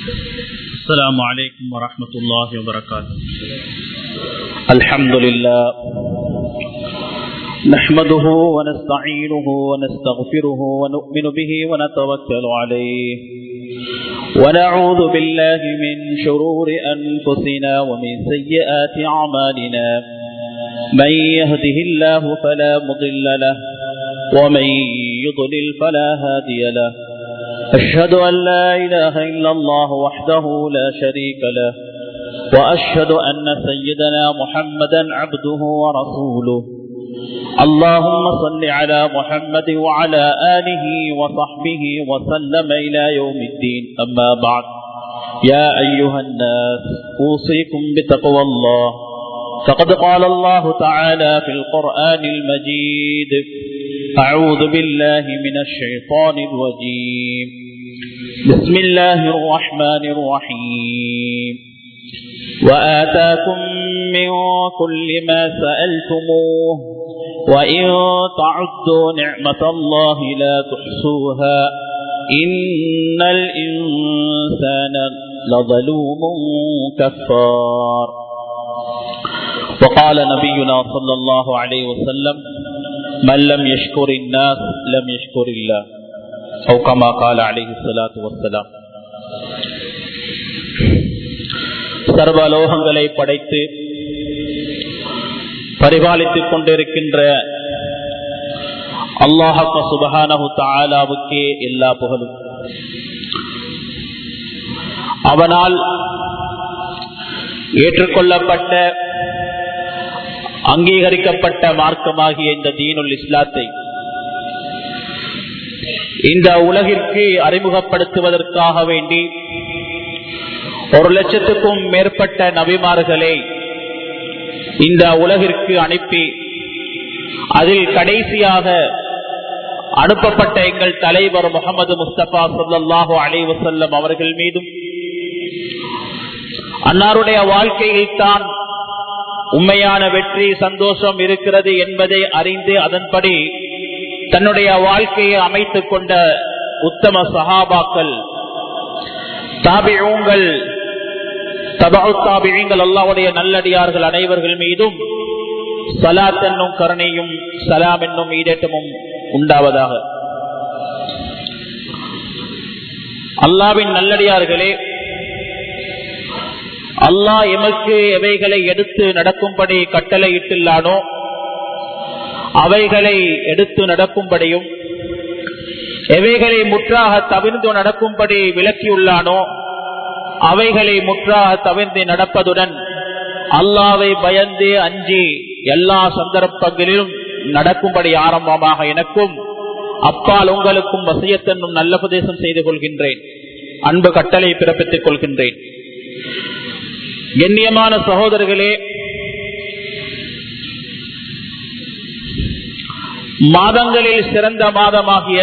السلام عليكم ورحمة الله وبركاته. الحمد لله نحمده ونستعينه ونستغفره ونؤمن به ونتوكل عليه ونعوذ بالله من شرور أنفسنا ومن سيئات أعمالنا من يهده الله فلا مضل له ومن يضلل فلا هادي له. أشهد أن لا إله إلا الله وحده لا شريك له وأشهد أن سيدنا محمدا عبده ورسوله. اللهم صل على محمد وعلى آله وصحبه وسلم إلى يوم الدين. أما بعد، يا أيها الناس أوصيكم بتقوى الله، فقد قال الله تعالى في القرآن المجيد: أعوذ بالله من الشيطان الرجيم. بسم الله الرحمن الرحيم. وآتاكم من كل ما سألتموه وإن تعدوا نعمة الله لا تحصوها إن الإنسان لظلوم كفار. وقال نبينا صلى الله عليه وسلم: من لم يشكر الناس لم يشكر الله، أو كما قال عليه الصلاة والسلام. சர்வலோகங்களை படைத்து பரிபாலித்துக் கொண்டிருக்கின்ற அல்லாஹ் சுப்ஹானஹு தஆலாவுக்கே எல்லா புகழும். அவனால் ஏற்றுக்கொள்ளப்பட்ட அங்கீகரிக்கப்பட்ட மார்க்கமாகிய இந்த தீனுல் இஸ்லாத்தை இந்த உலகிற்கு அறிமுகப்படுத்துவதற்காக வேண்டி 1,00,000க்கும் மேற்பட்ட நபிமார்களை இந்த உலகிற்கு அனுப்பி அதில் கடைசியாக அனுப்பப்பட்ட எங்கள் தலைவர் முஹம்மது முஸ்தபா ஸல்லல்லாஹு அலைஹி வஸல்லம் அவர்கள் மீதும் அன்னாருடைய வாழ்க்கையில் தான் உண்மையான வெற்றி சந்தோஷம் இருக்கிறது என்பதை அறிந்து அதன்படி தன்னுடைய வாழ்க்கையை அமைத்துக் கொண்ட உத்தம சஹாபாக்கள், தாபிஊன்கள், தபஉத் தாபிஈன்கள், அல்லாஹ்வுடைய நல்லடியார்கள் அனைவர்கள் மீதும் ஸலாத் என்னும் கருணையும் சலாம் என்னும் ஈடேற்றமும் உண்டாவதாக. அல்லாஹ்வின் நல்லடியார்களே, அல்லாஹ் எமக்கு எவைகளை எடுத்து நடக்கும்படி கட்டளையிட்டுள்ளானோ அவைகளை எடுத்து நடக்கும்படியும் எவைகளை முற்றாக தவிர்ந்து நடக்கும்படி விலக்கியுள்ளானோ அவைகளை முற்றாக தவிர்ந்து நடப்பதுடன் அல்லாஹ்வை பயந்து அஞ்சி எல்லா சந்தர்ப்பங்களிலும் நடக்கும்படி ஆரம்பமாக எனக்கும் அப்பால் உங்களுக்கும் வசியத் என்னும் நல்ல உபதேசம் செய்து கொள்கின்றேன். அன்பு கட்டளை பிறப்பித்துக் கொள்கின்றேன். கண்ணியமான சகோதரர்களே, மாதங்களில் சிறந்த மாதமாகிய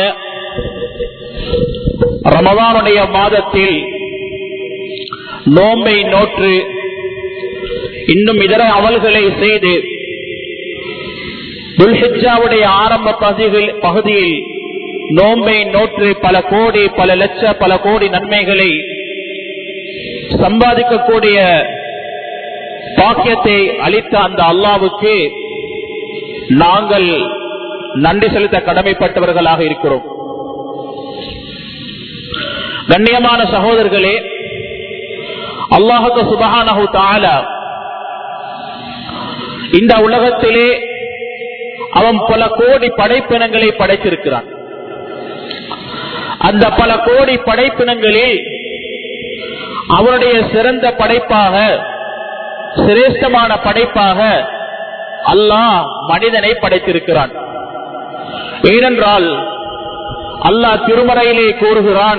ரமதானுடைய மாதத்தில் நோன்பை நோற்று இன்னும் இதர அமல்களை செய்து துல்ஹிஜ்ஜாவுடைய ஆரம்ப பகுதியில் நோன்பை நோற்று பல கோடி பல லட்ச பல கோடி நன்மைகளை சம்பாதிக்கக்கூடிய பாக்கியத்தை அளித்த அந்த அல்லாஹ்வுக்கு நாங்கள் நன்றி செலுத்த கடமைப்பட்டவர்களாக இருக்கிறோம். கண்ணியமான சகோதரர்களே, அல்லாஹ் சுப்ஹானஹு தஆலா இந்த உலகத்திலே அவன் பல கோடி படைப்பினங்களை படைத்திருக்கிறான். அந்த பல கோடி படைப்பினங்களில் அவனுடைய சிறந்த படைப்பாக, சிரேஷ்டமான படைப்பாக அல்லாஹ் மனிதனை படைத்திருக்கிறான். ஏனென்றால் அல்லாஹ் திருமறையிலே கூறுகிறான்: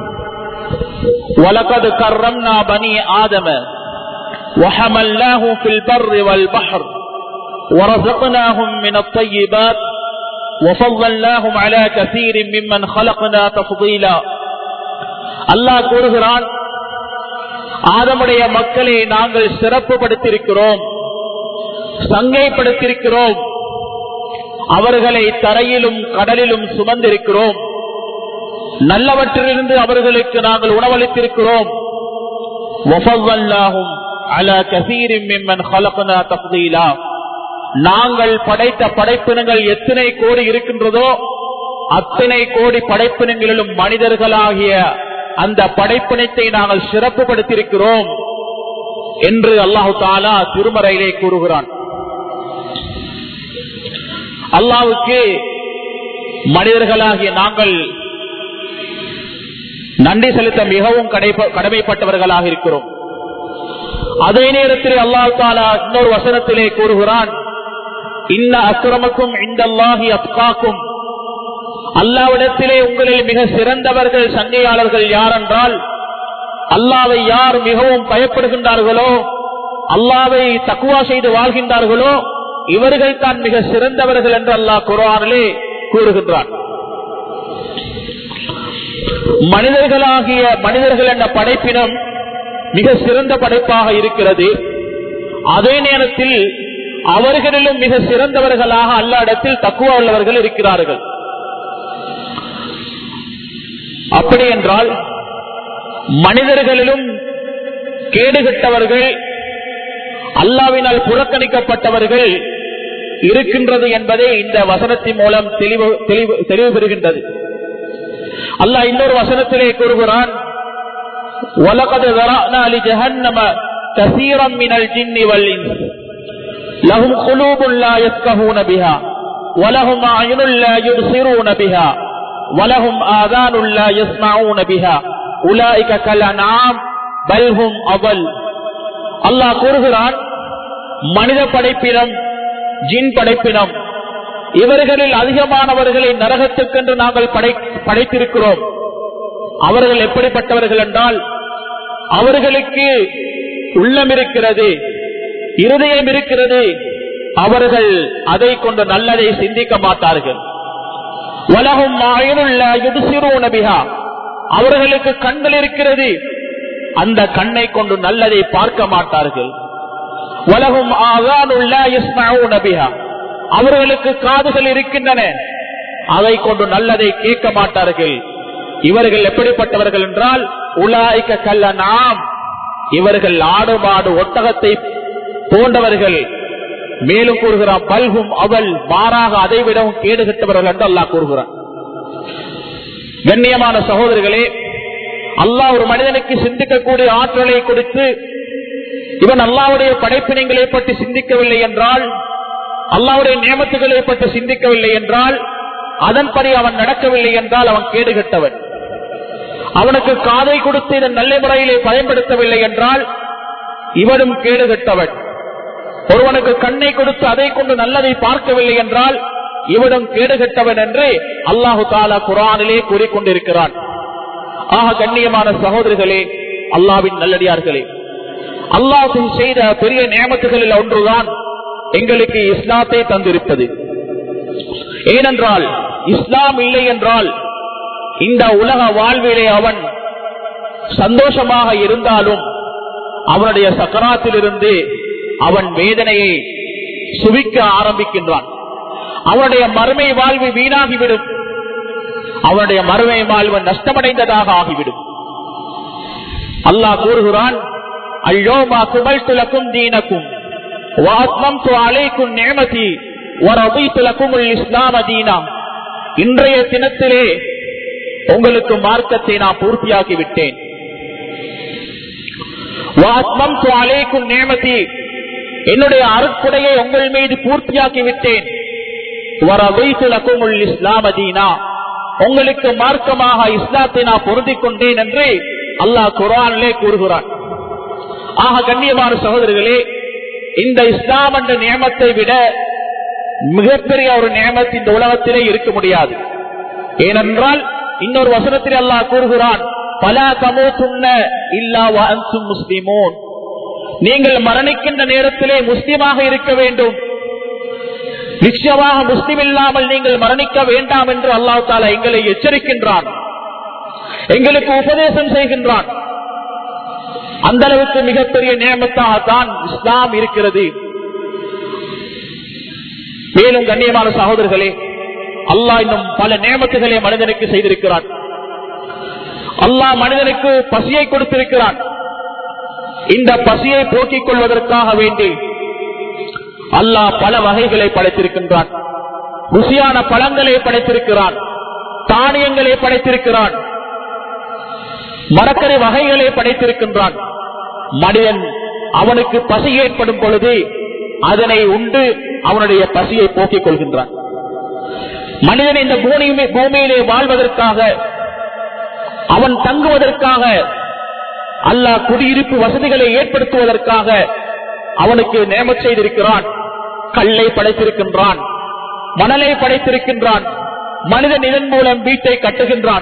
வலகத் கர்ரம்னா பனி ஆதம வஹமல்னாஹும் ஃபில் பர்ரி வல் பஹர் வரஸக்னாஹும் மினத் தய்யிபாத் வஃضلناஹும் அலா கஸீரின் மிம்மன் خلقنا தஃதீலா. அல்லாஹ் கூறுகிறான், ஆதமுடைய மக்களை நாங்கள் சிறப்புப்படுத்தியிருக்கிறோம், சங்கைப்படுத்தியிருக்கிறோம், அவர்களை தரையிலும் கடலிலும் சுமந்திருக்கிறோம், நல்லவற்றிலிருந்து அவர்களுக்கு நாங்கள் உணவளித்திருக்கிறோம், வஃபضல்னாஹும் அலா கஸீரின் மிம்மன் خلقنا تفضيلا. நாங்கள் படைத்த படைப்பினங்கள் எத்தனை கோடி இருக்கின்றதோ அத்தனை கோடி படைப்பினங்களிலும் மனிதர்களாகிய அந்த படைப்பினத்தை நாங்கள் சிறப்புப்படுத்தியிருக்கிறோம் என்று அல்லாஹு தஆலா திருமறையிலே கூறுகிறான். அல்லாஹ்வுக்கு மனிதர்களாகிய நாங்கள் நன்றி செலுத்த மிகவும் கடமைப்பட்டவர்களாக இருக்கிறோம். அதே நேரத்தில் அல்லாஹ் தஆலா இன்னொரு வசனத்திலே கூறுகிறான், இன்ன அக்ரமக்கும் இந்தல்லாஹி அத்காக்கும். அல்லாஹ்விடத்திலே உங்களில் மிக சிறந்தவர்கள் சங்கையாளர்கள் யார் என்றால், அல்லாஹ்வை யார் மிகவும் பயப்படுகின்றார்களோ, அல்லாஹ்வை தக்வா செய்து வாழ்கின்றார்களோ இவர்கள் தான் மிக சிறந்தவர்கள் என்று அல்லாஹ் குர்ஆனிலே கூறுகின்றான். மனிதர்கள் என்ற படைப்பினம் மிக சிறந்த படைப்பாக இருக்கிறது. அதே நேரத்தில் அவர்களிலும் மிக சிறந்தவர்களாக அல்லாஹ்விடத்தில் தக்வா உள்ளவர்கள் இருக்கிறார்கள். அப்படி என்றால் மனிதர்களிலும் கேடுகட்டவர்கள், அல்லாஹ்வினால் புறக்கணிக்கப்பட்டவர்கள் இருக்கின்றது என்பதை இந்த வசனத்தின் மூலம் தெளிவு பெறுகின்றது. அல்லாஹ் இன்னொரு வசனத்திலே கூறுகிறான், وَلَقَدْ ذَرَأْنَا لِجَهَنَّمَ كَثِيرًا مِنَ الْجِنِّ وَالْإِنسِ لَهُمْ قُلُوبٌ لَا يَفْقَهُونَ بِهَا وَلَهُمْ أَعْيُنٌ لَا يُبْصِرُونَ بِهَا وَلَهُمْ آذَانٌ لَا يَسْمَعُونَ بِهَا أُولَئِكَ كَالْأَنْعَامِ بَلْ هُمْ أَضَلُّ. அல்லாஹ் கூறுகிறான், மனித படைப்பினம் ஜின் படைப்பினம் இவர்களில் அதிகமானவர்களை நரகத்துக்கென்று நாங்கள் படைத்திருக்கிறோம். அவர்கள் எப்படிப்பட்டவர்கள் என்றால், அவர்களுக்கு உள்ளம் இருக்கிறது, இருதயம் இருக்கிறது, அவர்கள் அதை கொண்டு நல்லதை சிந்திக்க மாட்டார்கள். வலஹும் அய்னுன் லா யுப்சிரூன பிஹா, அவர்களுக்கு கண்கள் இருக்கிறது, அந்த கண்ணை கொண்டு நல்லதை பார்க்க மாட்டார்கள். வலஹும் ஆஸானுன் லா யஸ்மஊன பிஹா, அவர்களுக்கு காதுகள் இருக்கின்றன, அதை கொண்டு நல்லதை கேட்க மாட்டார்கள். இவர்கள் எப்படிப்பட்டவர்கள் என்றால், உலாயிக கல்லனாம், இவர்கள் ஆடு மாடு ஒட்டகத்தை போன்றவர்கள். மேலும் கூறுகிறான், பல்கும் அவள், மாறாக அதை விடவும் கேடுகட்டவர்கள் என்று அல்லாஹ் கூறுகிறான். கண்ணியமான சகோதரர்களே, அல்லாஹ் ஒரு மனிதனுக்கு சிந்திக்கக்கூடிய ஆற்றலை கொடுத்து, இவன் அல்லாஹ்வுடைய படைப்பினங்களை பற்றி சிந்திக்கவில்லை என்றால், அல்லாஹ்வுடைய நியமத்துகளை பற்றி சிந்திக்கவில்லை என்றால், அதன்படி அவன் நடக்கவில்லை என்றால் அவன் கேடுகட்டவன். அவனுக்கு காதை கொடுத்து இதன் நல்ல முறையிலே பயன்படுத்தவில்லை என்றால் இவனும் கேடுகட்டவன். ஒருவனுக்கு கண்ணை கொடுத்து அதை கொண்டு நல்லதை பார்க்கவில்லை என்றால் இவனும் கேடுகட்டவன் என்று அல்லாஹு தஆலா குர்ஆனிலே கூறிக்கொண்டிருக்கிறான். ஆக கண்ணியமான சகோதரர்களே, அல்லாஹ்வின் நல்லடியார்களே, அல்லாஹ் செய்த பெரிய நியமத்துகளில் ஒன்றுதான் எங்களுக்கு இஸ்லாத்தை தந்திருப்பது. ஏனென்றால் இஸ்லாம் இல்லை என்றால் இந்த உலக வாழ்விலே அவன் சந்தோஷமாக இருந்தாலும் அவனுடைய சக்கராத்திலிருந்து அவன் வேதனையை சுவிக்க ஆரம்பிக்கின்றான். அவனுடைய மறுமை வாழ்வு வீணாகிவிடும், அவனுடைய மறுமை வாழ்வு நஷ்டமடைந்ததாக ஆகிவிடும். அல்லாஹ் கூறுகிறான், அல்யௌம அக்மல்து லக்கும் தீனக்கும் வ அத்மம்து அலைக்கும் நிஅமதி வ ரதீது லக்குமுல் இஸ்லாம தீனா. இன்றைய தினத்திலே உங்களுக்கு மார்க்கத்தை நான் பூர்த்தியாக்கி விட்டேன். வ அத்மம்து அலைக்கும் நிஅமதி, என்னுடைய அருட்கொடையை உங்கள் மீது பூர்த்தியாக்கி விட்டேன். வ ரதீது லக்குமுல் இஸ்லாம தீனா, உங்களுக்கு மார்க்கமாக இஸ்லாத்தை நான் பொருந்திக் கொண்டேன் என்று அல்லாஹ் குர்ஆனிலே கூறுகிறான். ஆக கண்ணியமான சகோதரர்களே, இந்த இஸ்லாம் என்ற நியமத்தை விட மிகப்பெரிய ஒரு நியமத் இந்த உலகத்திலே இருக்க முடியாது. ஏனென்றால் இன்னொரு வசனத்தில் அல்லாஹ் கூறுகிறான், பலா தமூதுன்ன இல்லா வ அன்தும் முஸ்லிமூன், நீங்கள் மரணிக்கின்ற நேரத்திலே முஸ்லிமாக இருக்க வேண்டும், நிச்சயமாக முஸ்லிம் இல்லாமல் நீங்கள் மரணிக்க வேண்டாம் என்று அல்லாஹ் தஆலா எங்களை எச்சரிக்கின்றான், எங்களுக்கு உபதேசம் செய்கின்றான். அந்த அளவுக்கு மிகப்பெரிய நியமத்தாகத்தான் இஸ்லாம் இருக்கிறது. மேலும் கண்ணியமான சகோதரர்களே, அல்லாஹ் இன்னும் பல நியமத்துகளை மனிதனுக்கு செய்திருக்கிறான். அல்லாஹ் மனிதனுக்கு பசியை கொடுத்திருக்கிறான். இந்த பசியை போக்கிக் கொள்வதற்காக வேண்டி அல்லாஹ் பல வகைகளை படைத்திருக்கின்றான். ருசியான பழங்களை படைத்திருக்கிறான், தானியங்களை படைத்திருக்கிறான், மரக்கறி வகைகளை படைத்திருக்கின்றான். மனிதன் அவனுக்கு பசி ஏற்படும் பொழுது அதனை உண்டு அவனுடைய பசியை போக்கிக் கொள்கின்றான். மனிதன் இந்த பூமியிலே வாழ்வதற்காக, அவன் தங்குவதற்காக, அல்லாஹ் குடியிருப்பு வசதிகளை ஏற்படுத்துவதற்காக அவனுக்கு நியமத் செய்திருக்கிறான். கல்லை படைத்திருக்கின்றான், மணலை படைத்திருக்கின்றான். மனிதன் இதன் மூலம் வீட்டை கட்டுகின்றான்.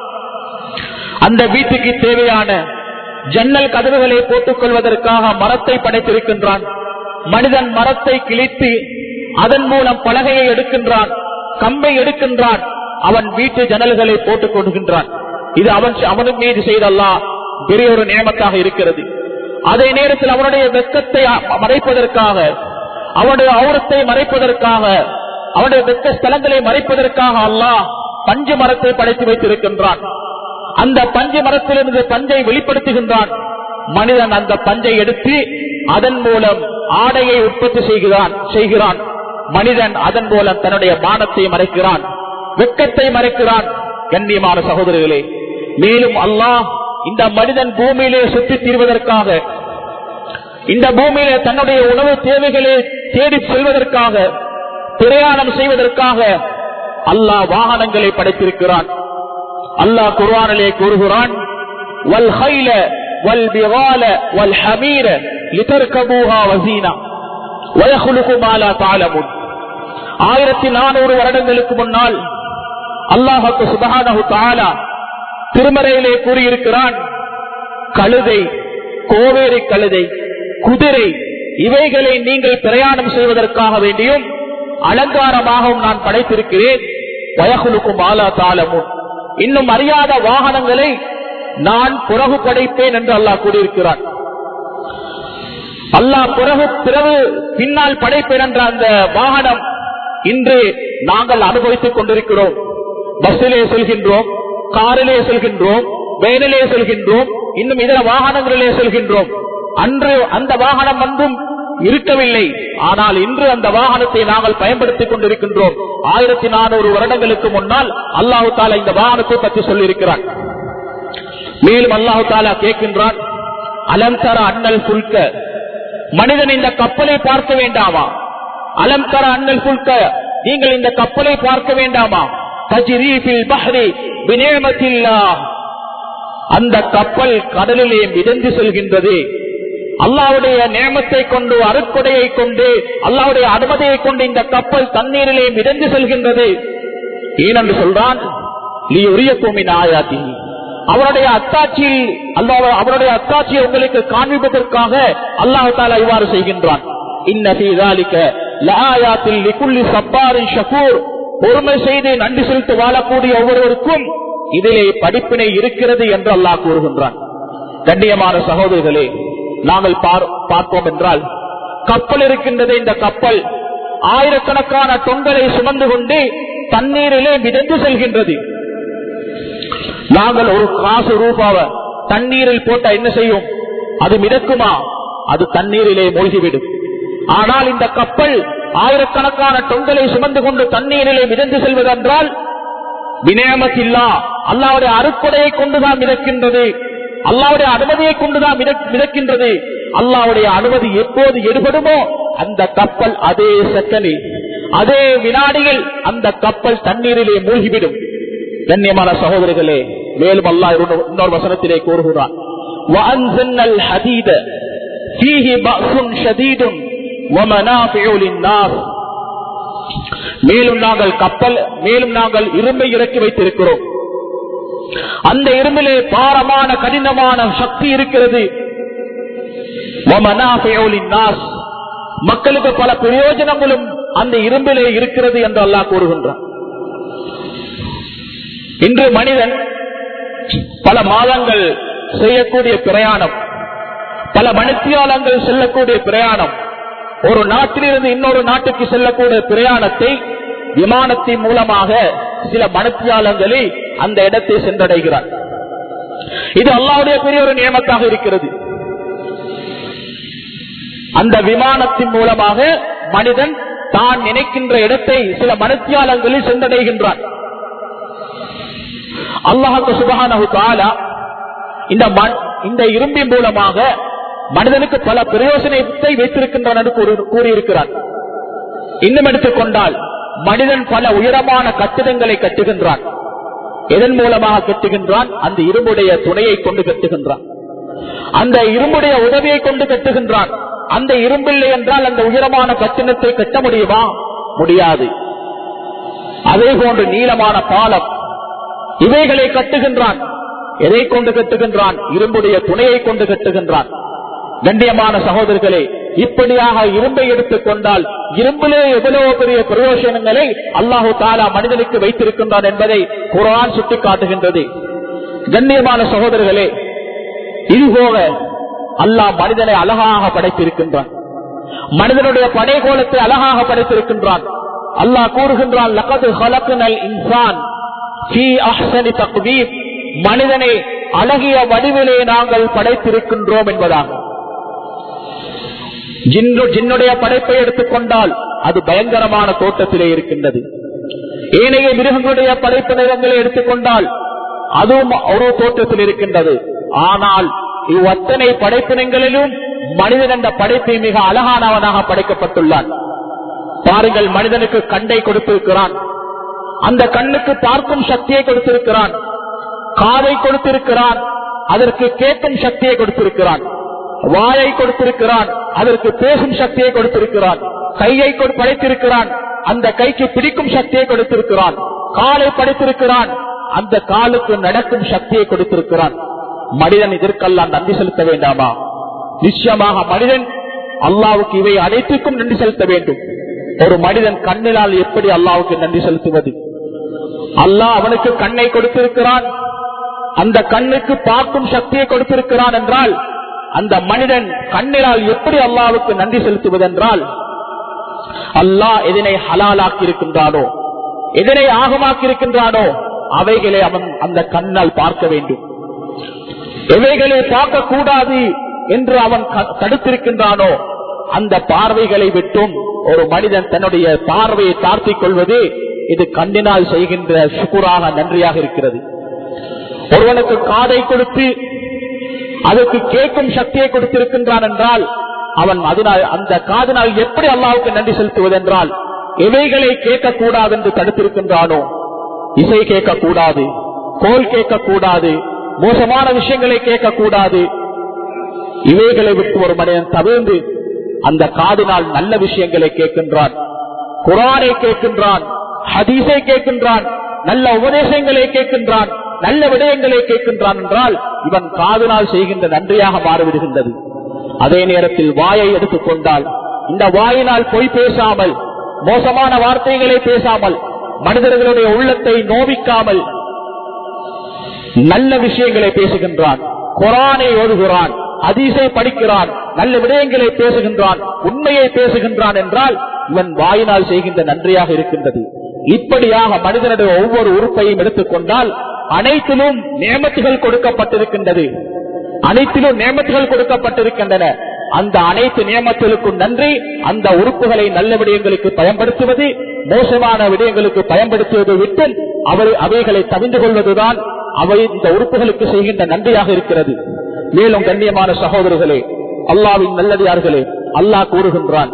அந்த வீட்டுக்கு தேவையான ஜன்னல் கதவுகளை போட்டுக் கொள்வதற்காக மரத்தை படைத்திருக்கின்றான். மனிதன் மரத்தை கிழித்து அதன் மூலம் பலகையை எடுக்கின்றான், கம்பை எடுக்கின்றான். அவன் வீட்டு ஜன்னல்களை போட்டுக் கொள்கின்றான். இது அவனுக்கு மீது செய்த அல்லாஹ் பெரிய ஒரு நியமத்தாக இருக்கிறது. அதே நேரத்தில் அவனுடைய வெட்கத்தை மறைப்பதற்காக, அவனுடைய ஔரத்தை மறைப்பதற்காக, அவனுடைய வெட்க ஸ்தலங்களை மறைப்பதற்காக அல்லாஹ் பஞ்சு மரத்தை படைத்து வைத்திருக்கின்றான். அந்த பஞ்சு மரத்திலிருந்து பஞ்சை வெளிப்படுத்துகின்றான். மனிதன் அந்த பஞ்சை எடுத்து அதன் மூலம் ஆடையை உற்பத்தி செய்கிறான். மனிதன் அதன் மூலம் தன்னுடைய மானத்தை மறைக்கிறான், வெட்கத்தை மறைக்கிறான். கண்ணியமான சகோதரர்களே, மேலும் அல்லாஹ் இந்த மனிதன் பூமியிலே சுற்றித் தீர்வதற்காக, இந்த பூமியிலே தன்னுடைய உணவு தேவைகளை தேடி செல்வதற்காக, பிரயாணம் செய்வதற்காக அல்லாஹ் வாகனங்களை படைத்திருக்கிறான். அல்லாஹ் குர்ஆனிலே கூறுகிறான், வல் கைல வல் பிகால வல் ஹமீர லிதர்கபூஹா வஸீனா வயஹ்லுகு மா லா தஅலமுன். 1400 வருடங்களுக்கு முன்னால் அல்லாஹ் சுப்ஹானஹு தஆலா திருமறையிலே கூறியிருக்கிறான், கழுதை, கோவேரி கழுதை, குதிரை இவைகளை நீங்கள் பிரயாணம் செய்வதற்காக வேண்டியும் அலங்காரமாகவும் நான் படைத்திருக்கிறேன். வயஹ்லுகு மா லா தஅலமுன், இன்னும் அறியாத வாகனங்களை நான் பிறகு படைப்பேன் என்று அல்லாஹ் கூறியிருக்கிறான். அல்லாஹ் பிறகு பின்னால் படைப்பேன் என்ற அந்த வாகனம் இன்று நாங்கள் அனுபவித்துக் கொண்டிருக்கிறோம். பஸ்ஸிலே செல்கின்றோம், காரிலே செல்கின்றோம், வேனிலே செல்கின்றோம், இன்னும் இதர வாகனங்களிலே செல்கின்றோம். அன்று அந்த வாகனம் வந்தும் இருக்கவில்லை, ஆனால் இன்று அந்த வாகனத்தை நாங்கள் பயன்படுத்திக் கொண்டிருக்கின்றோம். 1400 வருடங்களுக்கு முன்னால் அல்லாஹு தாலா இந்த வாகனத்தை பற்றி சொல்லியிருக்கிறான். மேலும் அல்லாஹு தாலா கேட்கின்றான், அலம் தர அன்னல் புல்க, மனிதன் இந்த கப்பலை பார்க்க வேண்டாமா? அலம் தர அன்னல் புல்க, நீங்கள் இந்த கப்பலை பார்க்க வேண்டாமா? தஜ்ரீ ஃபில் பஹ்ரி பிநிஅமத்தில்லாஹ், அந்த கப்பல் கடலிலே மிதந்து செல்கின்றது. அல்லாஹ்வுடைய நியமத்தை கொண்டு, அருட்கொடையை கொண்டு, அல்லாஹ்வுடைய அனுமதியை கொண்டு இந்த கப்பல் தண்ணீரிலே மிதந்து செல்கின்றது. ஏனென்று சொல்றான், லியுரியக்கும் மின் ஆயாத்திஹி, அவருடைய அத்தாட்சியில் அவருடைய அத்தாட்சியை உங்களுக்கு காண்பிப்பதற்காக அல்லாஹ் தஆலா இவ்வாறு செய்கின்றான். இன்ன ஃபீ ஸாலிக லஆயாத்தில் லிகுல்லி ஸப்பாரின் ஷகூர், பொறுமை செய்து நன்றி செலுத்தி வாழக்கூடிய ஒவ்வொருவருக்கும் இதிலே படிப்பினை இருக்கிறது என்று அல்லாஹ் கூறுகின்றான். கண்ணியமான சகோதரர்களே, நாங்கள் பார்ப்போம் என்றால் கப்பல் இருக்கின்றது. இந்த கப்பல் ஆயிரக்கணக்கான தொண்டரை சுமந்து கொண்டு தண்ணீரிலே மிதந்து செல்கின்றது. நாங்கள் ஒரு காசு ரூபாவை தண்ணீரில் போட்ட என்ன செய்யும்? அது மிதக்குமா? அது தண்ணீரிலே மூழ்கிவிடும். ஆனால் இந்த கப்பல் ஆயிரக்கணக்கான தொண்டரை சுமந்து கொண்டு தண்ணீரிலே மிதந்து செல்வதென்றால் வினயமத்தில்லா, அல்லாஹ்வுடைய அருட்கொடையை கொண்டுதான் மிதக்கின்றது, அல்லாஹ்வுடைய அனுமதியை கொண்டுதான் மிதக்கின்றது. அல்லாஹ்வுடைய அனுமதி எப்போது எடுபடுமோ அந்த கப்பல் அதே செகண்டில், அதே வினாடியில் அந்த கப்பல் தண்ணீரிலே மூழ்கிவிடும். கண்ணியமான சகோதரர்களே, மேலும் அல்லாஹ் இன்னொரு வசனத்திலே கூறுகிறான், வஅன்ஸல்னல் ஹதீத ஃபீஹி பஅஸுன் ஷதீதுன் வமனாஃபிஉ லின்னாஸ், மேலும் நாங்கள் இரும்பை இறக்கி வைத்திருக்கிறோம். அந்த இரும்பிலே பாரமான கடினமான சக்தி இருக்கிறது. வமனாஃபிஉ லின்னாஸ், மக்களுக்கு பல பிரயோஜனங்களும் அந்த இரும்பிலே இருக்கிறது என்று அல்லாஹ் கூறுகின்றான். இன்று மனிதன் பல மாதங்கள் செய்யக்கூடிய பிரயாணம், பல மணித்தியாலங்கள் செல்லக்கூடிய பிரயாணம், ஒரு நாட்டிலிருந்து இன்னொரு நாட்டுக்கு செல்லக்கூடிய பிரயாணத்தை விமானத்தின் மூலமாக சில மணித்தியாலங்களில் அந்த இடத்தை சென்றடைகிறார். இது அல்லாஹ்வுடைய பெரிய ஒரு நியமத்தாக இருக்கிறது. அந்த விமானத்தின் மூலமாக மனிதன் தான் நினைக்கின்ற இடத்தை சில மணித்தியாலங்களில் சென்றடைகின்றான். அல்லாஹ் சுப்ஹானஹு வ தஆலா இந்த இரும்பின் மூலமாக மனிதனுக்கு பல பிரயோஜனத்தை வைத்திருக்கின்றான் என்று கூறியிருக்கிறார். இன்னும் எடுத்துக்கொண்டால் மனிதன் பல உயரமான கட்டிடங்களை கட்டுகின்றான். எதன் மூலமாக கட்டுகின்றான்? அந்த இரும்புடைய துணையை கொண்டு கட்டுகின்றான். அந்த இரும்புடைய உதவியை கொண்டு கட்டுகின்றான். அந்த இரும்பில்லை என்றால் அந்த உயரமான கட்டிடத்தை கட்ட முடியுமா? முடியாது. அதே போன்று நீளமான பாலம் இவைகளை கட்டுகின்றான். எதை கொண்டு கட்டுகின்றான்? இரும்புடைய துணையை கொண்டு கட்டுகின்றான். கண்ணியமான சகோதரர்களே, இப்படியாக இரும்பை எடுத்துக் கொண்டால் இரும்பிலே எவ்வளவு பெரிய பிரயோஜனங்களை அல்லாஹு தஆலா மனிதனுக்கு வைத்திருக்கின்றான் என்பதை குர்ஆன் சுட்டிக்காட்டுகின்றது. கண்ணியமான சகோதரர்களே, இதுபோக அல்லாஹ் மனிதனை அழகாக படைத்திருக்கின்றான். மனிதனுடைய படைகோலத்தை அழகாக படைத்திருக்கின்றான். அல்லாஹ் கூறுகின்றான், லகத் ஹலக்னல் இன்சான் ஃபீ அஹ்ஸனி தக்வீம், மனிதனை அழகிய வடிவிலே நாங்கள் படைத்திருக்கின்றோம் என்பதாக. ஜின்னுடைய படைப்பை எடுத்துக்கொண்டால் அது பயங்கரமான தோட்டத்திலே இருக்கின்றது. ஏனைய மிருகங்களுடைய படைப்பு நிறங்களை எடுத்துக்கொண்டால் அதுவும் ஒரு தோட்டத்தில் இருக்கின்றது. ஆனால் இவ்வத்தனை படைப்பினங்களிலும் மனிதன் என்ற படைப்பை மிக அழகானவனாக படைக்கப்பட்டுள்ளான். பாருங்கள், மனிதனுக்கு கண்ணை கொடுத்திருக்கிறான். அந்த கண்ணுக்கு பார்க்கும் சக்தியை கொடுத்திருக்கிறான். காதை கொடுத்திருக்கிறான், அதற்கு கேட்கும் சக்தியை கொடுத்திருக்கிறான். வாயை கொடுத்திருக்கிறான், அதற்கு பேசும் சக்தியை கொடுத்திருக்கிறான். கையை படைத்திருக்கிறான், அந்த கைக்கு பிடிக்கும் சக்தியை கொடுத்திருக்கிறான். காலை படைத்திருக்கிறான், அந்த காலுக்கு நடக்கும் சக்தியை கொடுத்திருக்கிறான். மனிதன் இதற்கெல்லாம் நன்றி செலுத்த வேண்டாமா? நிச்சயமாக மனிதன் அல்லாவுக்கு இவை அனைத்துக்கும் நன்றி செலுத்த வேண்டும். ஒரு மனிதன் கண்ணினால் எப்படி அல்லாவுக்கு நன்றி செலுத்துவது? அல்லாஹ் அவனுக்கு கண்ணை கொடுத்திருக்கிறான், அந்த கண்ணுக்கு பார்க்கும் சக்தியை கொடுத்திருக்கிறான் என்றால் அந்த மனிதன் கண்ணினால் எப்படி அல்லாவுக்கு நன்றி செலுத்துவது என்றால், அல்லாஹ் எதனை ஹலாலாக்கி இருக்கின்றானோ, எதனை ஆகமாக்கி இருக்கின்றானோ அவைகளை அவன் அந்த கண்ணால் பார்க்க வேண்டும். எவைகளை பார்க்க கூடாது என்று அவன் தடுத்திருக்கின்றானோ அந்த பார்வைகளை விட்டும் ஒரு மனிதன் தன்னுடைய பார்வையை தாழ்த்திக் கொள்வது இது கண்ணினால் செய்கின்ற சுக்குராக நன்றியாக இருக்கிறது. ஒருவனுக்கு காதை கொடுத்து அதற்கு கேட்கும் சக்தியை கொடுத்திருக்கின்றான் என்றால் அவன் அதனால் அந்த காதினால் எப்படி அல்லாஹ்வுக்கு நன்றி செலுத்துவது என்றால், எவைகளை கேட்கக்கூடாது என்று தடுத்திருக்கின்றானோ, இசை கேட்கக்கூடாது, கோல் கேட்கக்கூடாது, மோசமான விஷயங்களை கேட்கக்கூடாது, இவைகளை விட்டு ஒரு மனிதன் தவிர்த்து அந்த காதினால் நல்ல விஷயங்களை கேட்கின்றான், குர்ஆனை கேட்கின்றான், ஹதீஸை கேட்கின்றான், நல்ல உபதேசங்களை கேட்கின்றான், நல்ல விடயங்களை கேட்கின்றான் என்றால் இவன் காதினால் செய்கின்ற நன்றியாக மாறிவிடுகின்றது. அதே நேரத்தில் வாயை எடுத்துக்கொண்டால் இந்த வாயினால் பொய் பேசாமல், மோசமான வார்த்தைகளை பேசாமல், மனிதர்களுடைய உள்ளத்தை நோவிக்காமல் நல்ல விஷயங்களை பேசுகின்றான், குர்ஆனை ஓதுகிறான், ஹதீஸை படிக்கிறான், நல்ல விடயங்களை பேசுகின்றான், உண்மையை பேசுகின்றான் என்றால் இவன் வாயினால் செய்கின்ற நன்றியாக இருக்கின்றது. இப்படியாக மனிதனுடைய ஒவ்வொரு உறுப்பையும் எடுத்துக்கொண்டால் அனைத்திலும் நியமத்துகள் கொடுக்கப்பட்டிருக்கின்றது, அனைத்திலும் நியமத்துகள் கொடுக்கப்பட்டிருக்கின்றன. அந்த அனைத்து நியமத்துகளுக்கும் நன்றி. அந்த உறுப்புகளை நல்ல விடயங்களுக்கு பயன்படுத்துவது, மோசமான விடயங்களுக்கு பயன்படுத்துவதை விட்டு அவைகளை தவிர்த்து கொள்வதுதான் அவை இந்த உறுப்புகளுக்கு செய்கின்ற நன்றியாக இருக்கிறது. மேலும் கண்ணியமான சகோதரர்களே, அல்லாஹ்வின் நல்லடியார்களே, அல்லாஹ் கூறுகின்றான்,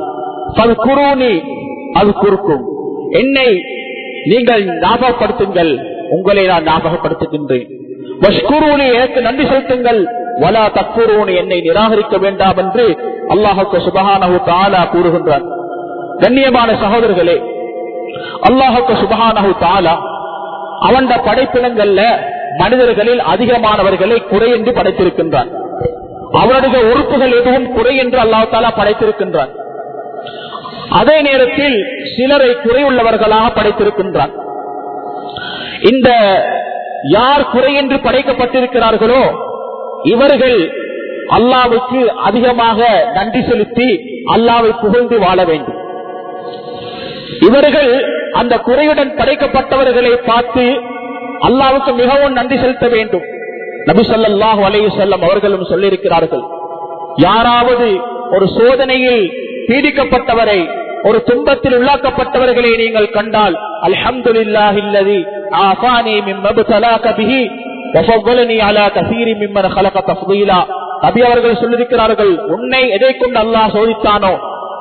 அது குறுக்கும், என்னை நீங்கள் ஞாபகப்படுத்துங்கள், உங்களை நான் ஞாபகப்படுத்துகின்றேன். வஷ்குரூனி, எனக்கு நன்றி செலுத்துங்கள், வலா தக்ஃபுரூனி, என்னை நிராகரிக்க வேண்டாம் என்று அல்லாஹ் சுப்ஹானஹு தஆலா கூறுகின்றான். கண்ணியமான சகோதரர்களே, அல்லாஹ் சுப்ஹானஹு தஆலா அவன் படைப்பினங்கள்ல மனிதர்களில் அதிகமானவர்களை குறை என்று படைத்திருக்கின்றான். அவருடைய உறுப்புகள் எதுவும் குறை என்று அல்லாஹ் தஆலா படைத்திருக்கின்றான். அதே நேரத்தில் சிலரை குறையுள்ளவர்களாக படைத்திருக்கின்றான். இந்த யார் குறை என்று படைக்கப்பட்டிருக்கிறார்களோ இவர்கள் அல்லாஹ்வுக்கு அதிகமாக நன்றி செலுத்தி அல்லாஹ்வை புகழ்ந்து வாழ வேண்டும். இவர்கள் அந்த குறையுடன் படைக்கப்பட்டவர்களை பார்த்து அல்லாஹ்வுக்கு மிகவும் நன்றி செலுத்த வேண்டும். நபி ஸல்லல்லாஹு அலைஹி வஸல்லம் அவர்களும் சொல்லியிருக்கிறார்கள், யாராவது ஒரு சோதனையில் பீடிக்கப்பட்டவரை, ஒரு துன்பத்தில் உள்ளாக்கப்பட்டவர்களை நீங்கள் கண்டால், அல்ஹம்துலில்லாஹில்லதி ஆஃபானி மிம்ம பதலாக பிஹி வஃபضلني على كثير ممن خلق تفضيلا. நபி அவர்கள் சொல்லியிருக்கிறார்கள், உன்னை எதை கொண்டு அல்லாஹ் சோதித்தானோ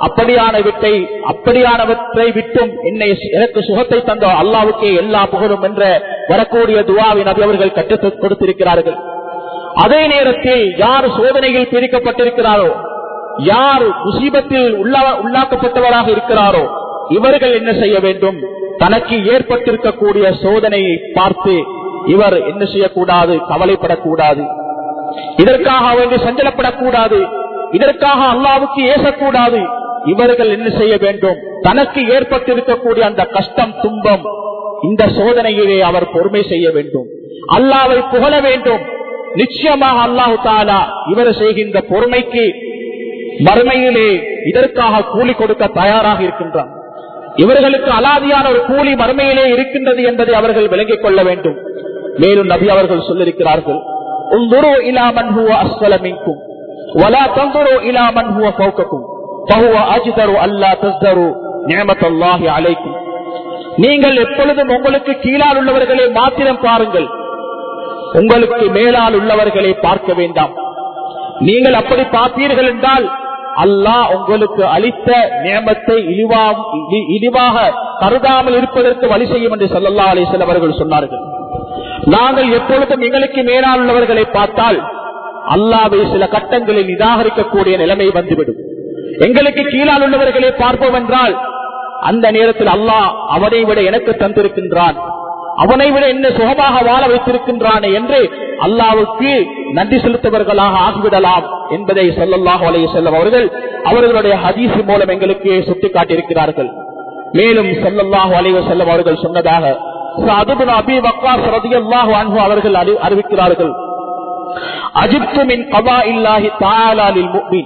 அப்படியானவற்றை விட்டும் எனக்கு சுகத்தை தந்த அல்லாஹ்வுக்கே எல்லா புகழும் என்ற வரக்கூடிய துஆவை நபி அவர்கள் கற்றுக் கொடுத்திருக்கிறார்கள். அதே நேரத்தில் யார் சோதனையில் பீடிக்கப்பட்டிருக்கிறாரோ, யார் முசீபத்தில் உள்ளாக்கப்பட்டவராக இருக்கிறாரோ, இவர்கள் என்ன செய்ய வேண்டும்? தனக்கு ஏற்பட்டிருக்கக்கூடிய சோதனையை பார்த்து இவர் என்ன செய்யக்கூடாது? கவலைப்படக்கூடாது, இதற்காக வேண்டி சஞ்சலப்படக்கூடாது, இதற்காக அல்லாஹ்வுக்கு ஏசக்கூடாது. இவர்கள் என்ன செய்ய வேண்டும்? தனக்கு ஏற்பட்டிருக்கக்கூடிய அந்த கஷ்டம், துன்பம், இந்த சோதனையிலே அவர் பொறுமை செய்ய வேண்டும், அல்லாஹ்வை புகழ வேண்டும். நிச்சயமாக அல்லாஹ் தஆலா இவர் செய்கின்ற பொறுமைக்கு மறுமையிலே இதற்காக கூலி கொடுக்க தயாராக இருக்கின்றார். இவர்களுக்கு அலாதியான ஒரு கூலி மறுமையிலே இருக்கின்றது என்பதை அவர்கள் விளங்கிக் கொள்ள வேண்டும். மேலும் நபி அவர்கள் சொல்லியிருக்கிறார்கள், உன்துரு இலா மன் ஹுவ அஸ்ஃபல மின்கும் வலா தன்துரு இலா மன் ஹுவ ஃபௌகக்கும் ஃபஹுவ அஜ்தரு அல்லா தஸ்தரு நிஅமத்தல்லாஹி அலைக்கும். நீங்கள் எப்பொழுதும் உங்களுக்கு கீழால் உள்ளவர்களை மாத்திரம் பாருங்கள், உங்களுக்கு மேலால் உள்ளவர்களை பார்க்க வேண்டாம். நீங்கள் அப்படி பார்த்தீர்கள் என்றால் அல்லாஹ் உங்களுக்கு அளித்த நியமத்தை இழிவாக கருதாமல் இருப்பதற்கு வழி செய்யும் என்று ஸல்லல்லாஹு அலைஹி வஸல்லம் அவர்கள் சொன்னார்கள். நாங்கள் எப்பொழுதும் எங்களுக்கு மேலால் உள்ளவர்களை பார்த்தால் அல்லாஹ்வை சில கட்டங்களில் நிராகரிக்கக்கூடிய நிலைமை வந்துவிடும். எங்களுக்கு கீழால் உள்ளவர்களை பார்ப்போம் என்றால் அந்த நேரத்தில் அல்லாஹ் அவனை விட எனக்கு தந்திருக்கின்றான், அவனை விட என்ன சுகமாக வாழ வைத்திருக்கின்றான் என்று அல்லாஹ்வுக்கு நன்றி செலுத்தவர்களாக ஆகிவிடலாம் என்பதை ஸல்லல்லாஹு அலைஹி வஸல்லம் அவர்கள் அவர்களுடைய ஹதீஸ் மூலம் எங்களுக்கு சுட்டிக்காட்டியிருக்கிறார்கள். மேலும் ஸல்லல்லாஹு அலைஹி வஸல்லம் அவர்கள் சொன்னதாக சஅத் இப்னு அபீ வக்காஸ் ரலியல்லாஹு அன்ஹு அவர்கள் அறிவிக்கிறார்கள், அஜிப்து மின் கதாஇல்லாஹி தஆலா லில் முஃமின்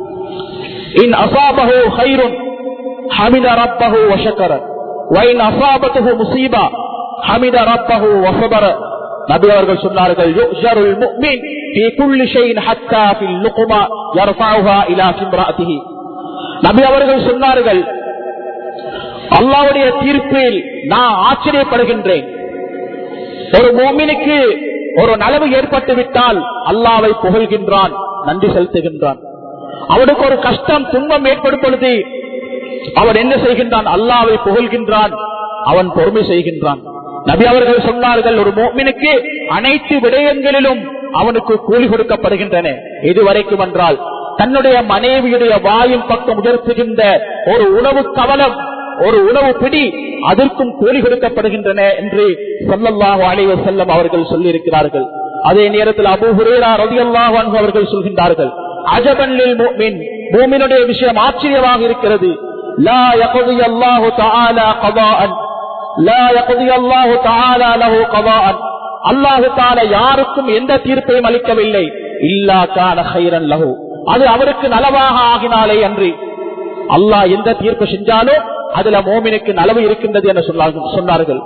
இன் அஸாபஹு கைருன் ஹமித ரப்பஹு வ ஷக்கர வ இன் அஸாபத்துஹு முஸீபா ஹமித ரப்பஹு வ ஸபர. நபி அவர்கள் சொன்னார்கள், யுஜருல் முஃமின் ஃபீ குல்லி ஷைஇன் ஹத்தா ஃபில் லுக்மா யர்ஃபஉஹா இலா இம்ராஅத்திஹி. நபி அவர்கள் சொன்னார்கள், அல்லாஹ்வுடைய தீர்ப்பில் நான் ஆச்சரியப்படுகின்றேன். ஒரு முஃமினுக்கு ஒரு நலவு ஏற்பட்டு விட்டால் அல்லாஹ்வை புகழ்கின்றான், நன்றி செலுத்துகின்றான். அவனுக்கு ஒரு கஷ்டம், துன்பம் ஏற்படும் பொழுது அவன் என்ன செய்கின்றான்? அல்லாஹ்வை புகழ்கின்றான், அவன் பொறுமை செய்கின்றான். நபி அவர்கள் சொன்னார்கள், ஒரு முஃமினுக்கு அனைத்து விடயங்களிலும் அவனுக்கு கூலி கொடுக்கப்படுகின்றன. இதுவரைக்கும் என்றால் தன்னுடைய மனைவியுடைய வாயின் பக்கம் உயர்த்துகின்ற ஒரு உணவு கவலம், ஒரு உணவு பிடி, அதற்கும் கூலி கொடுக்கப்படுகின்றன என்று ஸல்லல்லாஹு அலைஹி வஸல்லம் அவர்கள் சொல்லியிருக்கிறார்கள். அதே நேரத்தில் அபூ ஹுரைரா ரலியல்லாஹு அன்ஹு அவர்கள் சொல்கின்றார்கள், அஜபன் லில் முஃமின், முஃமினுடைய விஷயம் ஆச்சரியமாக இருக்கிறது. லா யக்தி அல்லாஹு தஆலா கதாஅன் லா யக்தி அல்லாஹு தஆலா லஹு கதாஅன். அல்லாஹ் தஆலா யாருக்கும் எந்த தீர்ப்பையும் அளிக்கவில்லை, இல்லா கான கைரன் லஹு, அது அவருக்கு நலவாக ஆகினாலே அன்றி. அல்லாஹ் எந்த தீர்ப்பு செஞ்சாலும் அதுல மோமினுக்கு நலவு இருக்கின்றது என்று சொன்னார்கள்.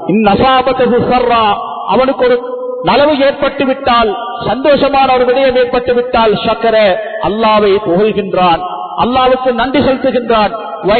அவனுக்கு ஒரு நலவு ஏற்பட்டு விட்டால், சந்தோஷமான ஒரு விடயம் ஏற்பட்டு விட்டால், ஷக்கர, அல்லாஹ்வை புகழ்கின்றான், அல்லாஹ்வுக்கு நன்றி செலுத்துகின்றான்.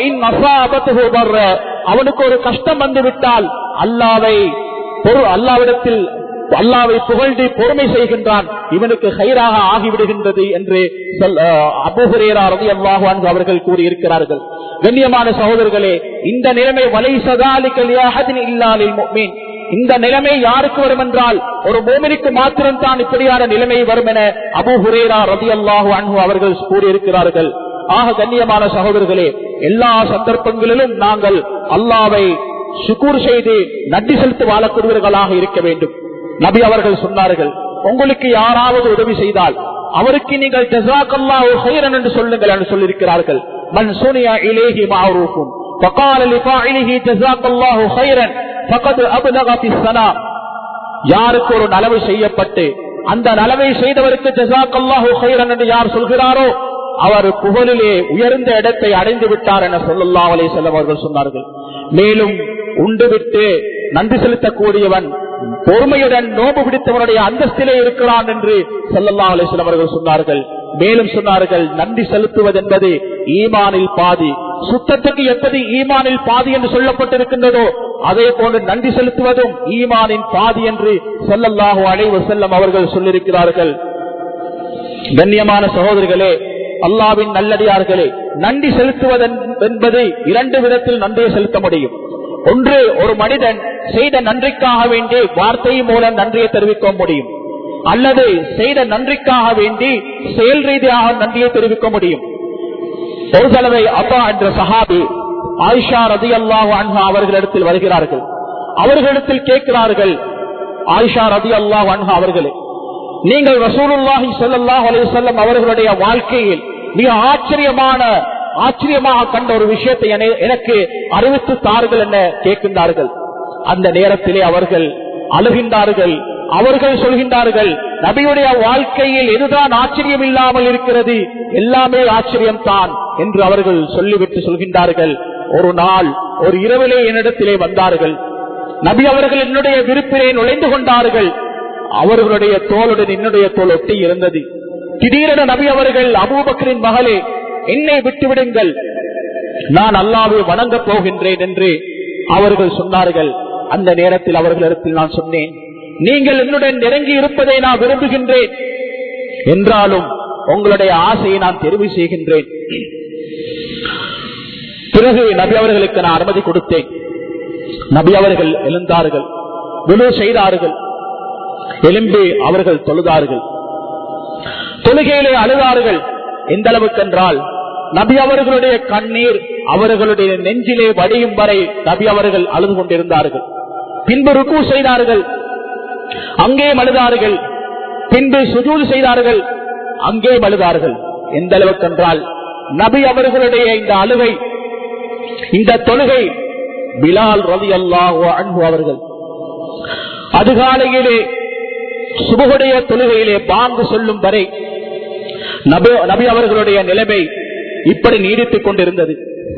அவனுக்கு ஒரு கஷ்டம் வந்து விட்டால் அல்லாஹ்விடத்தில் அல்லாஹ்வை புகழ்ந்து பொறுமை செய்கின்றான், இவனுக்கு கைராக ஆகிவிடுகின்றது என்று அபூ ஹுரைரா ரலியல்லாஹு அன்ஹு அவர்கள் கூறியிருக்கிறார்கள். கண்ணியமான சகோதரர்களே, இந்த நிலைமை வலைஸ ஸாலிக லிஅஹதின் இல்லா லில் முஃமின், இந்த நிலைமை யாருக்கு வரும் என்றால் ஒரு முஃமினுக்கு மாத்திரம் தான் இப்படியான நிலைமை வரும் என அபூ ஹுரைரா ரலியல்லாஹு அன்ஹு அவர்கள் கூறியிருக்கிறார்கள். ஆக கண்ணியமான சகோதரர்களே, எல்லா சந்தர்ப்பங்களிலும் நாங்கள் அல்லாஹ்வை ஷுக்ர் செய்து நன்றி செலுத்தி வாழக்கூடியவர்களாக இருக்க வேண்டும். நபி அவர்கள் சொன்னார்கள், உங்களுக்கு யாராவது உதவி செய்தால் அவருக்கு நீங்கள் ஜஸாக்கல்லாஹு கைரன் என்று சொல்லுங்கள் என்று சொல்லியிருக்கிறார்கள். மன் சுனியா இலைஹி மஅரூஃபுன் ஃபகால லிஃபாயிலிஹி ஜஸாக்கல்லாஹு கைரன் ஃபகத் அப்லக ஃபிஸ் ஸனா. யாருக்கு ஒரு நலவு செய்யப்பட்டு அந்த நலவை செய்தவருக்கு ஜஸாக்கல்லாஹு கைரன் என்று யார் சொல்கிறாரோ அவர் புகழிலே உயர்ந்த இடத்தை அடைந்து விட்டார் என ஸல்லல்லாஹு அலைஹி வஸல்லம் அவர்கள் சொன்னார்கள். மேலும் உண்டுவிட்டு நன்றி செலுத்தக்கூடியவன் பொறுமையுடன் நோன்பு பிடித்தவனுடைய அந்தஸ்திலே இருக்கிறான் என்று ஸல்லல்லாஹு அலைஹி வஸல்லம் அவர்கள் சொன்னார்கள். மேலும் சொன்னார்கள், நன்றி செலுத்துவது என்பது ஈமானில் பாதி. சுத்தத்துக்கு எப்படி ஈமானில் பாதி என்று சொல்லப்பட்டிருக்கின்றதோ அதே போன்று நன்றி செலுத்துவதும் ஈமானின் பாதி என்று ஸல்லல்லாஹு அலைஹி வஸல்லம் அவர்கள் சொல்லியிருக்கிறார்கள். கண்ணியமான சகோதரர்களே, அல்லாஹ்வின் நல்லடியார்களே, நன்றி செலுத்துவது என்பது இரண்டு விதத்தில் நன்றியை செலுத்த முடியும். ஒன்று, ஒரு மனிதன் செய்த நன்றிக்காக வேண்டி வார்த்தை மூலம் நன்றியை தெரிவிக்க முடியும், அல்லது செய்த நன்றிக்காக வேண்டி செயல் ரீதியாக நன்றியை தெரிவிக்க முடியும். ஒரு தடவை அப்பா என்ற சஹாபி ஆயிஷா ரலியல்லாஹு அன்ஹா அவர்களிடத்தில் வருகிறார்கள். அவர்களிடத்தில் கேட்கிறார்கள், ஆயிஷா ரலியல்லாஹு அன்ஹா அவர்களே, நீங்கள் ரசூலுல்லாஹி ஸல்லல்லாஹு அலைஹி வஸல்லம் அவர்களுடைய வாழ்க்கையில் மிக ஆச்சரியமாக கண்ட ஒரு விஷயத்தை எனக்கு அறிவித்து தார்கள் என கேட்கின்றார்கள். அந்த நேரத்திலே அவர்கள் அழுகின்றார்கள். அவர்கள் சொல்கின்றார்கள், நபியுடைய வாழ்க்கையில் எதுதான் ஆச்சரியம் இல்லாமல் இருக்கிறது, எல்லாமே ஆச்சரியம்தான் என்று அவர்கள் சொல்லிவிட்டு சொல்கின்றார்கள். ஒரு நாள் ஒரு இரவிலே என்னிடத்திலே வந்தார்கள். நபி அவர்கள் என்னுடைய விருப்பிலே நுழைந்து கொண்டார்கள். அவர்களுடைய தோளுடன் என்னுடைய தோல் ஒட்டி இருந்தது. திடீரென நபி அவர்கள், அபூபக்கரின் மகளே, என்னை விட்டுவிடுங்கள், நான் அல்லாஹ்வை வணங்கப் போகின்றேன் என்று அவர்கள் சொன்னார்கள். அந்த நேரத்தில் அவர்களிடத்தில் நான் சொன்னேன், நீங்கள் என்னுடன் நெருங்கி இருப்பதை நான் விரும்புகின்றேன், என்றாலும் உங்களுடைய ஆசையை நான் தெரிவு செய்கின்றேன். பிறகு நபி அவர்களுக்கு நான் அனுமதி கொடுத்தேன். நபி அவர்கள் எழுந்தார்கள், விழு செய்தார்கள், எழும்பி அவர்கள் தொழுதார்கள். தொழுகையிலே அழுதார்கள். எந்த அளவுக்கு என்றால், நபி அவர்களுடைய கண்ணீர் அவர்களுடைய நெஞ்சிலே வடியும் வரை நபி அவர்கள் அழுது கொண்டிருந்தார்கள். பின்பு ருக்கு செய்தார்கள், அங்கே அழுதார்கள். பின்பு சுஜூது செய்தார்கள், அங்கே அழுதார்கள். எந்த அளவுக்கு என்றால், நபி அவர்களுடைய இந்த அழுகை, இந்த தொழுகை பிலால் ரலியல்லாஹு அன்ஹு அவர்கள் அதிகாலையிலே சுபகுடைய தொழுகையிலே பாங்கு சொல்லும் வரை நபி அவர்களுடைய நிலைமை இப்படி நீடித்துக் கொண்டிருந்தது.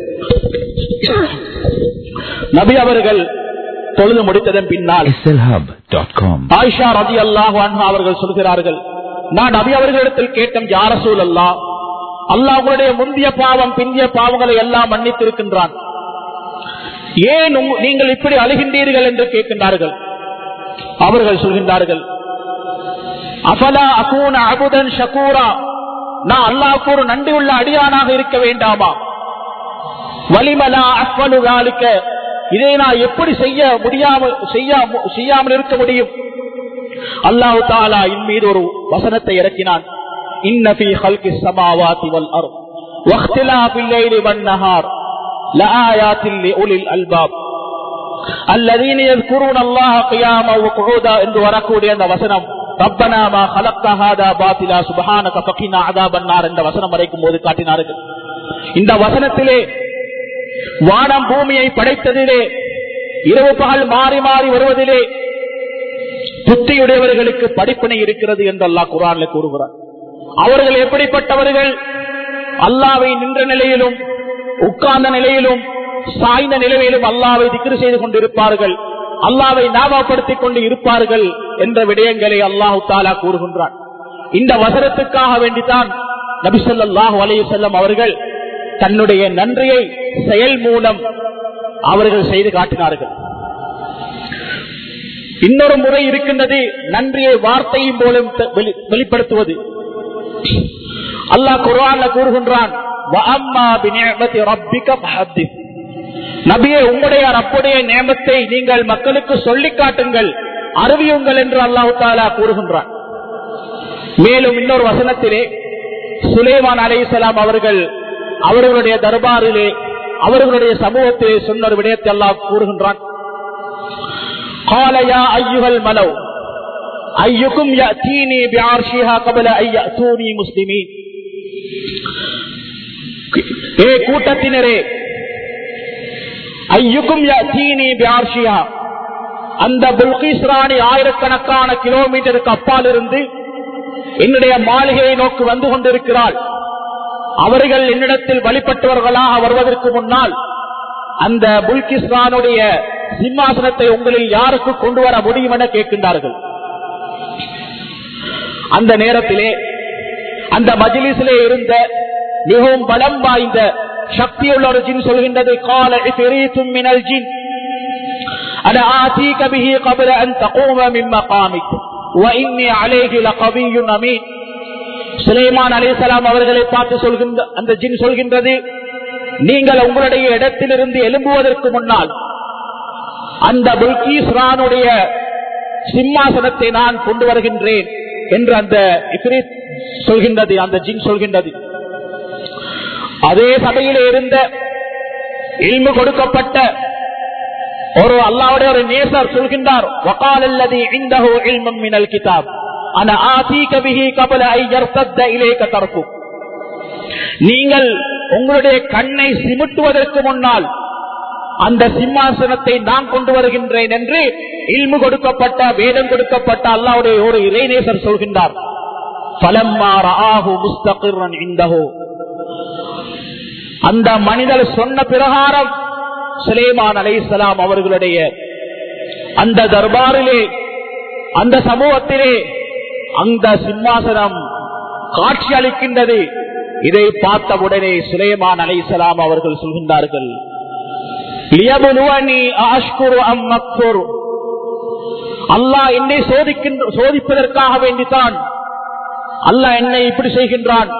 நபி அவர்கள் தொழுது முடித்ததன் பின்னால் ஆயிஷா ரலியல்லாஹு அன்ஹா அவர்கள் சொல்கிறார்கள், நான் நபி அவர்களிடத்தில் கேட்டோம், யா ரசூலல்லாஹ், அல்லாஹ் உங்களுடைய முந்திய பாவம் பிந்திய பாவங்களை எல்லாம் மன்னித்திருக்கின்றான், ஏன் நீங்கள் இப்படி அழுகின்றீர்கள் என்று கேட்கின்றார்கள். அவர்கள் சொல்கின்றார்கள், அஃபலா அகூன அபுதன் ஷகூரா, நான் அல்லாஹ்வுக்கு ஒரு நன்றி உள்ள அடியானாக இருக்க வேண்டாமா? வலிமலா அஃபலு ذلك, இதை நான் எப்படி செய்யாமல் இருக்க முடியும்? அல்லாஹ் தஆலா இன் மீது ஒரு வசனத்தை இறக்கினான், இன்ன ஃபீ ஹல்கிஸ் ஸமாவாதி வல் அர்த் வக்திலாஃபில் லைலி வன் நஹார் லஆயாத்தின் லிஉலில் அல்பாப் அல்லதீன யذ்குரூன அல்லாஹ கியாமா வ குஊதா என்று வரக்கூடிய அந்த வசனம், ரப்பனா மா خلقت هذا باطلا سبحانك فقنا عذاب النار என்ற வசனம் வரைக்கும் போது காட்டினார்கள். இந்த வசனத்திலே வானம் பூமியை படைத்ததிலே, இரவு பகல் மாறி மாறி வருவதிலே புத்தியுடையவர்களுக்கு படிப்பினை இருக்கிறது என்று அல்லாஹ் குர்ஆனிலே கூறுகிறார். அவர்கள் எப்படிப்பட்டவர்கள்? அல்லாஹ்வை நின்ற நிலையிலும் உட்கார்ந்த நிலையிலும் சாய்ந்த நிலையிலும் அல்லாஹ்வை திக்ர் செய்து கொண்டிருப்பார்கள், அல்லாஹ்வை ஞாபகப்படுத்திக் கொண்டு இருப்பார்கள் என்ற விடயங்களை அல்லாஹ் தஆலா கூறுகின்றான். இந்த வசனத்துக்காக வேண்டித்தான் நபி ஸல்லல்லாஹு அலைஹி வஸல்லம் அவர்கள் தன்னுடைய நன்றியை செயல் மூலம் அவர்கள் செய்து காட்டினார்கள். இன்னொரு முறை இருக்கின்றது, நன்றியை வார்த்தையின் மூலம் வெளிப்படுத்துவது. அல்லாஹ் குர்ஆன்ல கூறுகின்றான், வஅம்மா பிநிஅமதி ரப்பிக ஃபஹத்திஸ், நபியே உங்களுடைய ரப்புடைய நியமத்தை நீங்கள் மக்களுக்கு சொல்லி காட்டுங்கள், அறிவியுங்கள் என்று அல்லாஹ் தஆலா கூறுகின்றான். மேலும் இன்னொரு வசனத்திலே சுலைமான் அலைஹிஸ்ஸலாம் அவர்கள் அவர்களுடைய தர்பாரிலே அவர்களுடைய சமூகத்திலே சொன்ன ஒரு விடயத்தை அல்லாஹ் கூறுகின்றான், قال يا ايها الملأ ايكم ياتيني بعرشها قبل ان ياتوني مسلمين, ஏ கூட்டத்தினரே, ஐயுக்கும் யஅதீனி பிஅர்ஷிஹா, அந்த பில்கிஸ் ராணி ஆயிரக்கணக்கான கிலோமீட்டருக்கு அப்பால் இருந்து என்னுடைய மாளிகையை நோக்கி வந்து கொண்டிருக்கிறாள், அவர்கள் என்னிடத்தில் வழிபட்டவர்களாக வருவதற்கு முன்னால் அந்த பில்கிஸ் ராணுடைய சிம்மாசனத்தை உங்களில் யாருக்கு கொண்டு வர முடியும் என கேட்கின்றார்கள். அந்த நேரத்திலே அந்த மஜ்லிஸிலே இருந்த மிகவும் பலம் வாய்ந்த சக்தியுள்ள ஒரு ஜின் சொல்கின்றது, قال عفريت من الجن انا آتيك به قبل ان تقوم من مقامك واني عليه لقوي امين. சுலைமான் அலைஹிஸ்ஸலாம் அவர்களை பார்த்து சொல்கின்ற அந்த ஜின் சொல்கின்றது, நீங்கள் உங்களுடைய இடத்திலிருந்து எழும்புவதற்கு முன்னால் அந்த பில்கீஸ் ராணுடைய சிம்மாசனத்தை நான் கொண்டு வருகின்றேன் என்று அந்த இஃப்ரீத் சொல்கின்றது, அந்த ஜின் சொல்கின்றது. அதே சபையிலே இருந்த இல்மு கொடுக்கப்பட்ட ஒரு அல்லாஹ்வுடைய ஒரு நேசர் சொல்கின்றார், வகால் அல்லதி இன்தஹு இல்மும் மினல் கிதாப் அன ஆதீக பிஹி கப்ல ஐ யர்தத இலைக தர்ஃபு. நீங்கள் உங்களுடைய கண்ணை சிமிட்டுவதற்கு முன்னால் அந்த சிம்மாசனத்தை நான் கொண்டு வருகின்றேன் என்று இல்மு கொடுக்கப்பட்ட வேதம் கொடுக்கப்பட்ட அல்லாஹ்வுடைய ஒரு இறைநேசர் சொல்கின்றார். ஃபலம்மா ரஆஹு முஸ்தகிர்ரன் இன்தஹு, அந்த மனிதர் சொன்ன பிரகாரம் சுலைமான் அலைஹிஸ்ஸலாம் அவர்களுடைய அந்த தர்பாரிலே அந்த சமூகத்திலே அந்த சிம்மாசனம் காட்சி அளிக்கின்றது. இதை பார்த்தவுடனே சுலைமான் அலைஹிஸ்ஸலாம் அவர்கள் சொல்கின்றார்கள், லியபுலுவனி அஷ்குரு அம் அக்ஃபுர், அல்லாஹ் என்னை சோதிப்பதற்காக வேண்டித்தான் அல்லாஹ் என்னை இப்படி செய்கின்றான்.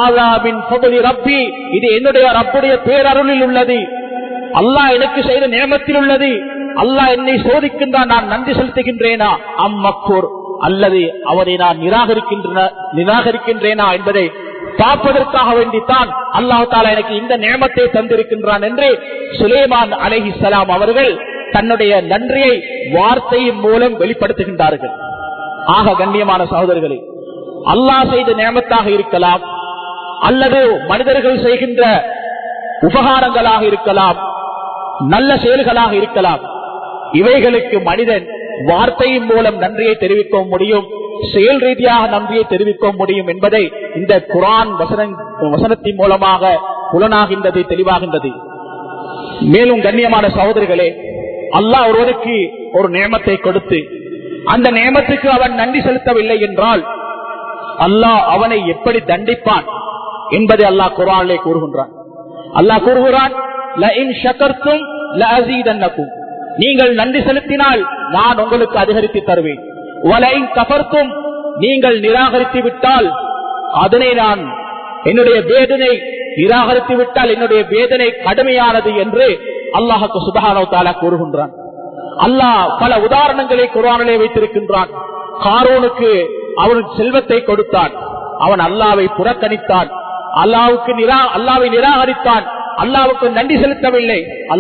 ரப்பி, இது என்னுடைய ரப்புடைய பேரருளில் உள்ளது, அல்லாஹ் எனக்கு செய்த நியமத்தில் உள்ளது. அல்லாஹ் என்னை சோதிக்கின்றான், நான் நன்றி செலுத்துகின்றேனா அம் மக்ஃபூர், அல்லது அவரை நான் நிராகரிக்கின்றேனா என்பதை பார்ப்பதற்காக வேண்டித்தான் அல்லாஹ் தஆலா எனக்கு இந்த நியமத்தை தந்திருக்கின்றான் என்று சுலைமான் அலைஹிஸ்ஸலாம் அவர்கள் தன்னுடைய நன்றியை வார்த்தையின் மூலம் வெளிப்படுத்துகின்றார்கள். ஆக கண்ணியமான சகோதரர்களே, அல்லாஹ் செய்த நியமத்தாக இருக்கலாம், அல்லது மனிதர்கள் செய்கின்ற உபகாரங்களாக இருக்கலாம், நல்ல செயல்களாக இருக்கலாம். இவைகளுக்கு மனிதன் வார்த்தையின் மூலம் நன்றியை தெரிவிக்க முடியும், செயல் ரீதியாக நன்றியை தெரிவிக்க முடியும் என்பதை இந்த குர்ஆன் வசனத்தின் மூலமாக புலனாகின்றது, தெளிவாகின்றது. மேலும் கண்ணியமான சகோதரர்களே, அல்லாஹ் ஒருவருக்கு ஒரு நியமத்தை கொடுத்து அந்த நியமத்துக்கு அவன் நன்றி செலுத்தவில்லை என்றால் அல்லாஹ் அவனை எப்படி தண்டிப்பான் என்பதை அல்லாஹ் குர்ஆனிலே கூறுகின்றான். அல்லாஹ் கூறுகிறான், லஇன் ஷகர்தும் லஅஸீதன்னகும், நீங்கள் நன்றி செலுத்தினால் நான் உங்களுக்கு அதிகரித்து தருவேன். வலஇன் கஃபர்தும், நீங்கள் நிராகரித்து விட்டால் அதனை நான் என்னுடைய வேதனை நிராகரித்து விட்டால் என்னுடைய வேதனை கடுமையானது என்று அல்லாஹ் சுப்ஹானஹு வ தஆலா கூறுகின்றான். அல்லாஹ் பல உதாரணங்களை குர்ஆனிலே வைத்திருக்கின்றான். காரூனுக்கு அவனுக்கு செல்வத்தை கொடுத்தான், அவன் அல்லாஹ்வை புறக்கணித்தான், அல்லாஹ்வை நிராகரித்தான், அல்லாஹ்வுக்கு நன்றி செலுத்தவில்லை.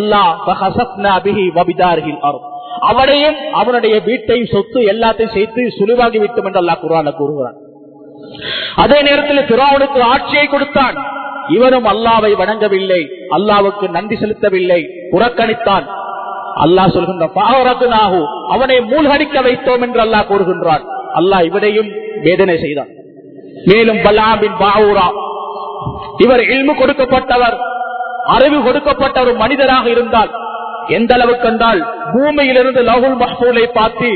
அவனையும் அவனுடைய வீட்டை சொத்து எல்லாத்தையும் சேர்த்து சுழிவாகி விட்டோம் என்று அல்லாஹ் குர்ஆன்ல கூறுகிறான். அதே நேரத்தில் ஃபிரௌனுக்கு ஆட்சியை கொடுத்தான், இவனும் அல்லாஹ்வை வணங்கவில்லை, அல்லாஹ்வுக்கு நன்றி செலுத்தவில்லை, புறக்கணித்தான். அல்லாஹ் சொல்கின்றான், அவனை மூழ்கடிக்க வைத்தோம் என்று அல்லாஹ் கூறுகின்றான். அல்லாஹ் இவனையும் வேதனை செய்தான். மேலும் பலாம் பின் பாவூரா, இவர் இல்மு கொடுக்கப்பட்டவர், அறிவு கொடுக்கப்பட்ட ஒரு மனிதராக இருந்தால் எந்த அளவுக்கு என்றால் பூமியிலிருந்து லவ்ஹுல் மஹ்ஃபூலை பார்த்து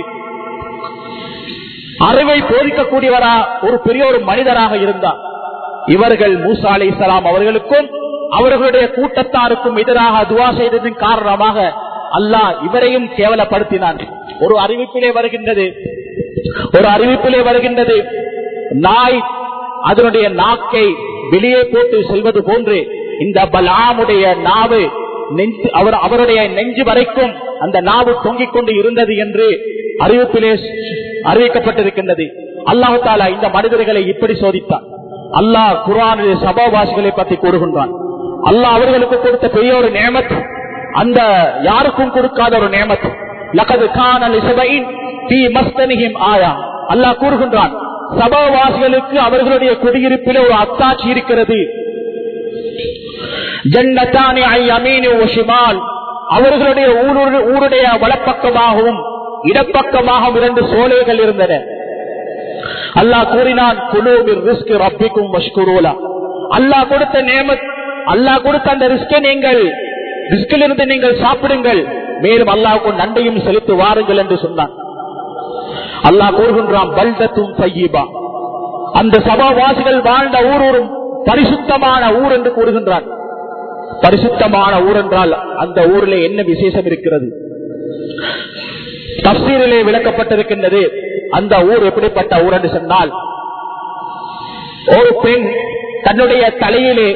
அறிவை போதிக்கக்கூடியவரா ஒரு பெரிய ஒரு மனிதராக இருந்தார். இவர்கள் மூசா அலைஹிஸ்ஸலாம் அவர்களுக்கும் அவர்களுடைய கூட்டத்தாருக்கும் எதிராக துஆ செய்ததின் காரணமாக அல்லாஹ் இவரையும் கேவலப்படுத்தினான். ஒரு அறிவிப்பிலே வருகின்றது, நாய் அதனுடைய நாக்கை வெளியே போட்டு செல்வது போன்று இந்த பலாமுடைய நாவு அவருடைய நெஞ்சு வரைக்கும் அந்த நாவு தொங்கிக் கொண்டு இருந்தது என்று அறிவிப்பிலே அறிவிக்கப்பட்டிருக்கின்றது. அல்லாஹ் தஆலா இந்த மனிதர்களை இப்படி சோதித்தார். அல்லாஹ் குர்ஆனிலே சபாவாசிகளை பற்றி கூறுகின்றான். அல்லாஹ் அவர்களுக்கு கொடுத்த பெரிய ஒரு நியமத், அந்த யாருக்கும் கொடுக்காத ஒரு நியமத். லகத் கான லிஸபைன் ஃபீ மஸ்தனிஹிம் ஆயா, அல்லாஹ் கூறுகின்றான், சபாவாசிகளுக்கு அவர்களுடைய குடியிருப்பிலே ஒரு அத்தாட்சி இருக்கிறது. ஜன்னதானி ஐ யமீனி வ ஷிமால், அவர்களுடைய ஊருடைய வலப்பக்கமாகவும் இடப்பக்கமாகவும் 2 சோலைகள் இருந்தன. அல்லாஹ் கூறினான், குலூ மின் ரிஸ்கி ரப்பிக்கும் வஷ்குரூலா, அல்லாஹ் கொடுத்த நியமத், அல்லாஹ் கொடுத்த அந்த ரிஸ்கிலிருந்து நீங்கள் சாப்பிடுங்கள், மேலும் அல்லாஹ்வுக்கு நன்றியும் செலுத்தி வாருங்கள் என்று சொன்னான். அல்லாஹ் கூறுகின்றான், பல்தத்தும் தய்யிபா, அந்த சபாவாசிகள் வாழ்ந்த ஊர் ஒரு பரிசுத்தமான ஊர் என்று கூறுகின்றார். பரிசுத்தமான ஊர் என்றால் அந்த ஊரிலே என்ன விசேஷம் இருக்கிறது? தஃசீரிலே விளக்கப்பட்டிருக்கின்றது. அந்த ஊர் எப்படிப்பட்ட ஊர் என்று சொன்னால், ஒரு பெண் தன்னுடைய தலையிலே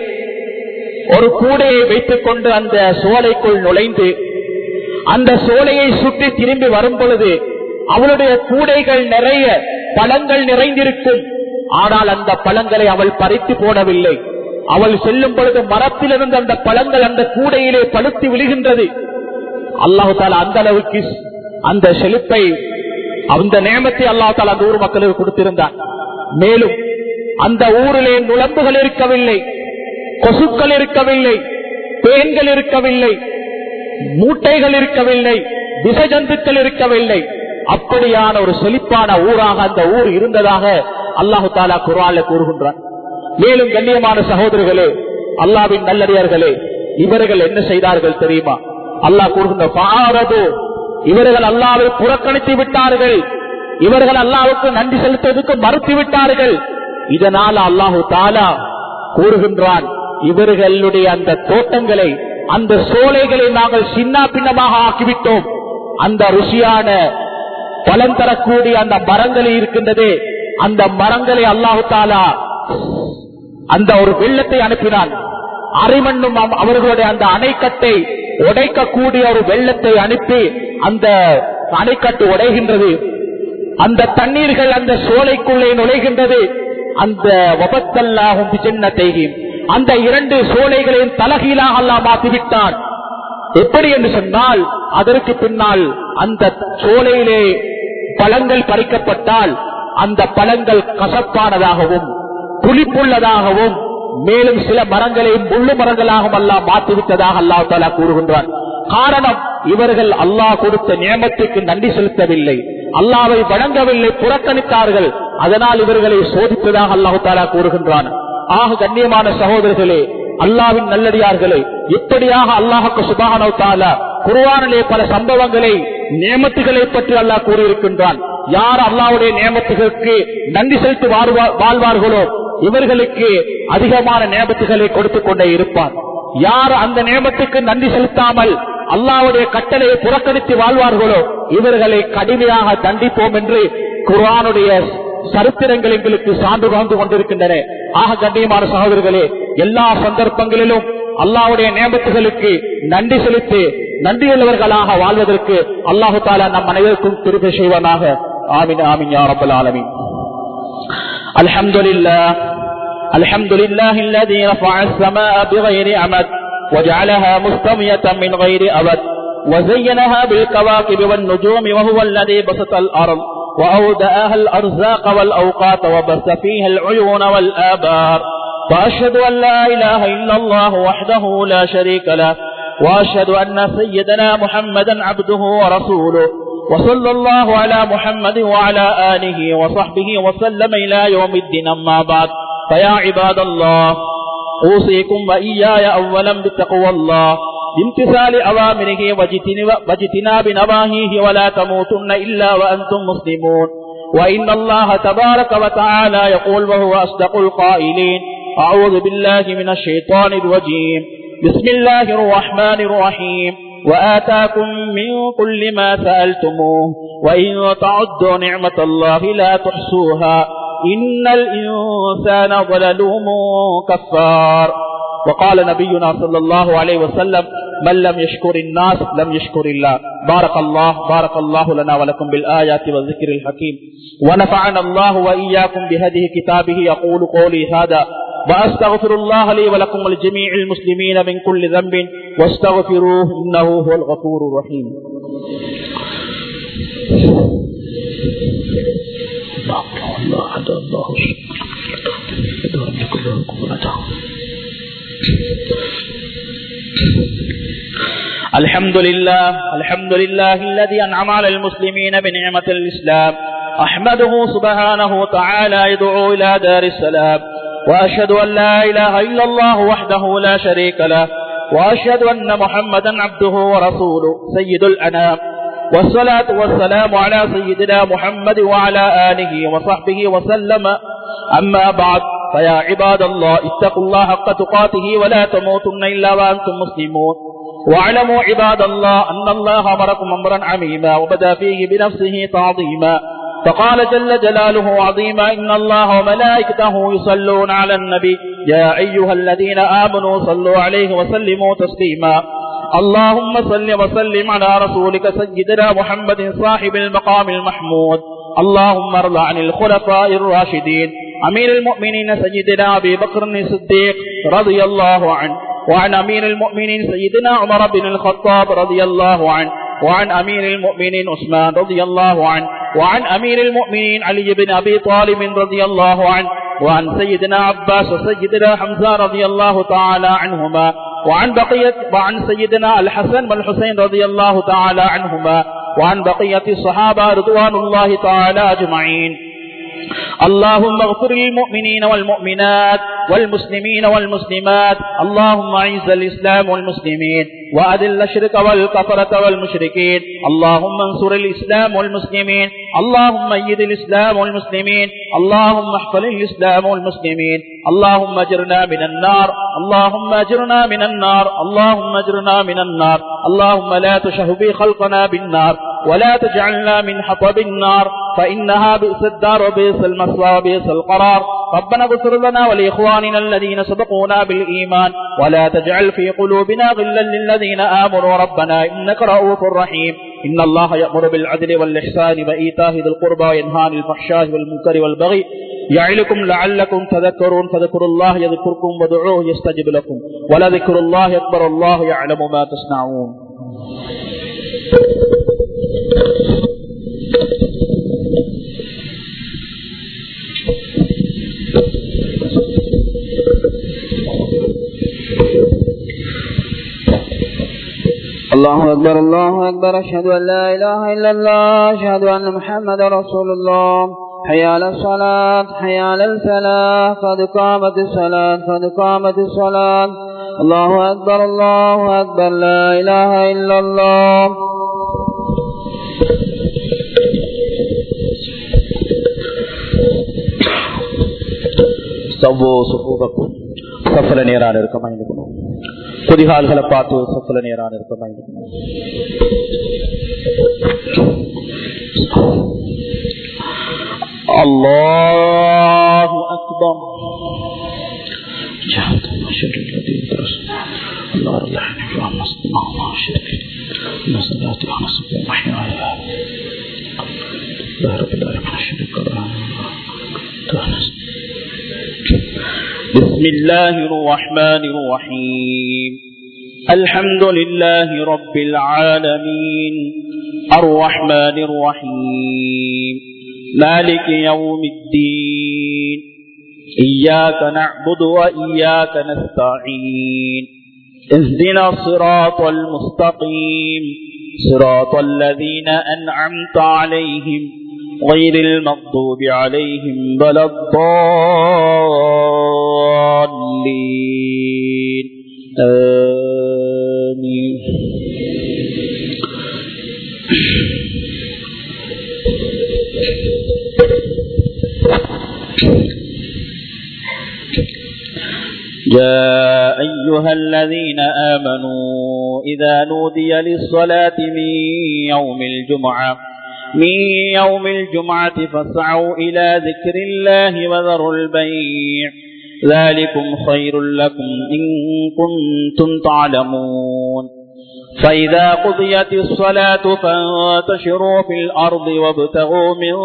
ஒரு கூடையை வைத்துக் கொண்டு அந்த சோலைக்குள் நுழைந்து அந்த சோலையை சுற்றி திரும்பி வரும் பொழுது அவளுடைய கூடைகள் நிறைய பழங்கள் நிறைந்திருக்கும். ஆனால் அந்த பழங்களை அவள் பறித்து போடவில்லை. அவள் செல்லும் பொழுது மரத்திலிருந்து அந்த பழங்கள் அந்த கூடையிலே பழுத்து விழுகின்றது. அல்லாஹு தாலா அந்த அளவுக்கு அந்த செழிப்பை, அந்த நேமத்தை அல்லாஹு தாலா அந்த ஊர் மக்களுக்கு கொடுத்திருந்தார். மேலும் அந்த ஊரிலே நுளம்புகள் இருக்கவில்லை, கொசுக்கள் இருக்கவில்லை, பேன்கள் இருக்கவில்லை, மூட்டைகள் இருக்கவில்லை, விஷஜந்துக்கள் இருக்கவில்லை. அப்படியான ஒரு செழிப்பான ஊராக அந்த ஊர் இருந்ததாக அல்லாஹு தாலா குர்ஆன்ல கூறுகின்றார். மேலும் கண்ணியமான சகோதரர்களே, அல்லாஹ்வின் நல்லடியார்களே, இவர்கள் என்ன செய்தார்கள் தெரியுமா? அல்லாஹ் கூறுகின்ற இவர்கள் அல்லாஹ்வை புறக்கணித்து விட்டார்கள். இவர்கள் அல்லாஹ்வுக்கு நன்றி செலுத்துவதற்கு மறுத்து விட்டார்கள். இதனால் அல்லாஹு தாலா கூறுகின்றான், இவர்களுடைய அந்த தோட்டங்களை, அந்த சோலைகளை நாங்கள் சின்ன பின்னமாக ஆக்கிவிட்டோம். அந்த ருசியான பலன் தரக்கூடிய அந்த மரங்களை இருக்கின்றதே, அந்த மரங்களை அல்லாஹு தாலா அந்த ஒரு வெள்ளத்தை அனுப்பினான். அரைமண்ணும் அவர்களுடைய அந்த அணைக்கட்டை உடைக்கக்கூடிய ஒரு வெள்ளத்தை அனுப்பி அந்த அணைக்கட்டு உடைகின்றது. அந்த தண்ணீர்கள் அந்த சோலைக்குள்ளே நுழைகின்றது. அந்த வபத்தல்லாகும் சின்னத்தையும் அந்த இரண்டு சோலைகளையும் தலகீழாக அல்லாஹ் மாற்றிவிட்டான். எப்படி என்று சொன்னால், அதற்கு பின்னால் அந்த சோலையிலே பழங்கள் பறிக்கப்பட்டால் அந்த பழங்கள் கசப்பானதாகவும் புளிப்புள்ளதாகவும், மேலும் சில மரங்களையும் முள்ளு மரங்களாகவும் அல்லாஹ் மாற்றிவிட்டதாக அல்லாஹ் தஆலா கூறுகின்றான். காரணம், இவர்கள் அல்லாஹ் கொடுத்த நியமத்துக்கு நன்றி செலுத்தவில்லை, அல்லாஹ்வை வணங்கவில்லை, புறக்கணித்தார்கள். அதனால் இவர்களை சோதித்ததாக அல்லாஹ் தஆலா கூறுகின்றான். ஆக கண்ணியமான சகோதரர்களே, அல்லாஹ்வின் நல்லடியார்களே, இப்படியாக அல்லாஹ்வுக்கு சுப்ஹானஹு வ தஆலா குர்ஆனிலே பல சம்பவங்களை, நியமத்துகளை பற்றி அல்லாஹ் கூறியிருக்கின்றான். யார் அல்லாஹ்வுடைய நியமத்துகளுக்கு நன்றி செலுத்தி வாழ்வார்களோ இவர்களுக்கு அதிகமான நியமத்துகளை கொடுத்துக் கொண்டே இருப்பார். யார் அந்த நியமத்துக்கு நன்றி செலுத்தாமல் அல்லாஹ்வுடைய கட்டளையை புறக்கணித்து வாழ்வார்களோ இவர்களை கடுமையாக தண்டிப்போம் என்று குர்ஆனுடைய சரித்திரங்கள் எங்களுக்கு சான்று வாழ்ந்து கொண்டிருக்கின்றன. ஆக கண்ணியமான சகோதரர்களே, எல்லா சந்தர்ப்பங்களிலும் அல்லாஹ்வுடைய நியமத்துகளுக்கு நன்றி செலுத்தி நன்றியுள்ளவர்களாக வாழ்வதற்கு அல்லாஹு தஆலா நம் அனைவருக்கும் கிருபை செய்வானாக. ஆமீன் ஆமீன் யா ரப்பல் ஆலமீன். அல்ஹம்துலில்லாஹ் الذي رفع السماء بغير عمد وجعلها مستوية من غير أبد وزينها بالكواكب والنجوم وهو الذي بسط الأرض وأودأها الأرزاق والأوقات وبث فيها العيون والآبار وأشهد أن لا إله إلا الله وحده لا شريك له وأشهد أن سيدنا محمدا عبده ورسوله وصلى الله على محمد وعلى آله وصحبه وسلم إلى يوم الدين. أما بعد، فيا عباد الله، أوصيكم وإياي أولا بتقوى الله بامتثال أوامره واجتناب نواهيه ولا تموتن إلا وأنتم مسلمون. وإن الله تبارك وتعالى يقول وهو أصدق القائلين: أعوذ بالله من الشيطان الرجيم، بسم الله الرحمن الرحيم، وآتاكم من كل ما سألتموه وإن تعدوا نعمة الله لا تحصوها إن الإنسان ظلوم كفار. وقال نبينا صلى الله عليه وسلم: من لم يشكر الناس لم يشكر الله. بارك الله لنا ولكم بالآيات والذكر الحكيم، ونفعنا الله وإياكم بهديه كتابه. يقول قولي هذا وأستغفر الله لي ولكم ولجميع المسلمين من كل ذنب واستغفروه إنه هو الغفور الرحيم. الحمد لله الذي أنعم على المسلمين بنعمة الإسلام. أحمده سبحانه وتعالى يدعو إلى دار السلام، وأشهد أن لا إله إلا الله وحده لا شريك له، وأشهد أن محمدا عبده ورسوله سيد الأنام. والصلاة والسلام على سيدنا محمد وعلى آله وصحبه وسلم أما بعد فيا عباد الله اتقوا الله حق تقاته ولا تموتن إلا وأنتم مسلمون واعلموا عباد الله أن الله أمركم أمرا عميما وبدأ فيه بنفسه تعظيما فقال جل جلاله عظيما إن الله وملائكته يصلون على النبي يا أيها الذين آمنوا صلوا عليه وسلموا تسليما اللهم صل وسلم على رسولك سيدنا محمد صاحب المقام المحمود اللهم ارض عن الخلفاء الراشدين أمير المؤمنين سيدنا أبي بكر الصديق رضي الله عنه وعن أمير المؤمنين سيدنا عمر بن الخطاب رضي الله عنه وعن أمير المؤمنين عثمان رضي الله عنه وعن أمير المؤمنين علي بن أبي طالب رضي الله عنه وعن سيدنا عباس وسيدنا حمزة رضي الله تعالى عنهما وعن سيدنا الحسن والحسين رضي الله تعالى عنهما وعن بقية الصحابة رضوان الله تعالى أجمعين اللهم اغفر للمؤمنين والمؤمنات والمسلمين والمسلمات اللهم اعز الإسلام والمسلمين وأذل الشرك والكفرة والمشركين اللهم انصر الإسلام والمسلمين اللهم أيد الإسلام والمسلمين اللهم احفظ الإسلام والمسلمين اللهم اجرنا من النار اللهم اجرنا من النار اللهم اجرنا من النار اللهم لا تشهب خلقنا بالنار ولا تجعلنا من حطب النار فإنها بئس الدار وبئس المثوى وبئس القرار ربنا اغفر لنا ولإخواننا الذين سبقونا بالإيمان ولا تجعل في قلوبنا غلا للذين آمنوا ربنا إنك رؤوف رحيم إن الله يأمر بالعدل والإحسان وإيتاء ذي القربى وينهى عن الفحشاء والمنكر والبغي يعظكم لعلكم تذكرون فاذكروا الله يذكركم وادعوه يستجب لكم ولذكر الله أكبر الله يعلم ما تصنعون الله أكبر الله أكبر أشهد أن لا إله إلا الله أشهد أن محمد رسول الله حي على الصلاة حي على الفلاح قد قامت الصلاة قد قامت الصلاة الله أكبر لا إله إلا الله سووا صفوفكم صفல நேரான இருக்கமா இருக்கணும் குதிகால்களை பார்த்து صفல நேரான இருக்கமா இருக்கணும் அல்லாஹு அக்பர் ஜஹத் மஷரல் லதி தரஸ் அல்லாஹ் ரஹ்மஹு வ மஸ்மா மாஷரல் நஸலாத்து வ நஸ்பு மஹ்யா யா ரப்பல் ஆலமீன் ஷுக்ரான் தனஸ் بسم الله الرحمن الرحيم الحمد لله رب العالمين الرحمن الرحيم مالك يوم الدين إياك نعبد وإياك نستعين اهدنا الصراط المستقيم صراط الذين أنعمت عليهم غير المغضوب عليهم ولا الضالين آمين يا أيها الذين آمنوا إذا نودي للصلاة من يوم الجمعة فاسعوا إلى ذكر الله وذروا البيع ذلكم خير لكم إن كنتم تعلمون فإذا قضيت الصلاة فانتشروا في الأرض وابتغوا من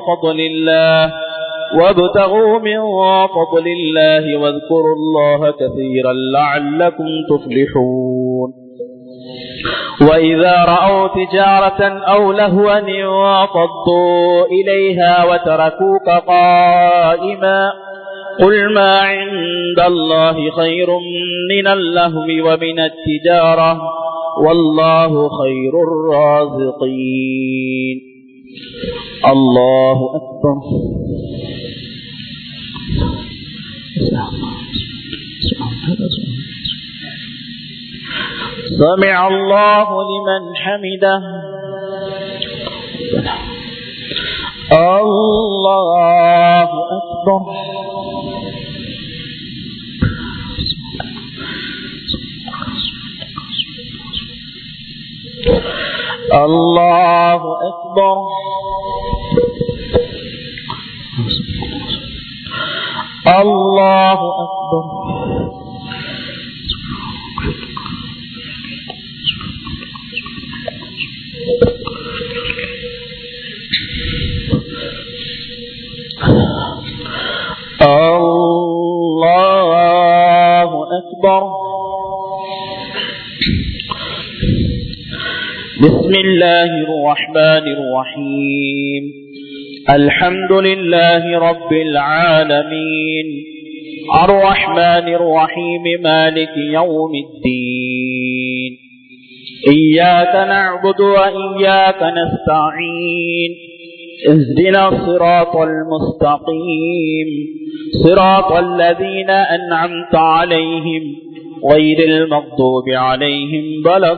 فضل الله واذكروا الله كثيرا لعلكم تفلحون وإذا رأوا تجارة أو لهوا انفضوا إليها وتركوك قائما قل ما عند الله خير من اللهو ومن التجارة والله خير الرازقين الله أكبر سمع الله لمن حمده الله أكبر الله أكبر. الله أكبر. الله أكبر. بسم الله الرحمن الرحيم. الحمد لله رب العالمين الرحمن الرحيم مالك يوم الدين. إياك نعبد وإياك نستعين. اهدنا الصراط المستقيم صراط الذين أنعمت عليهم غير المغضوب عليهم ولا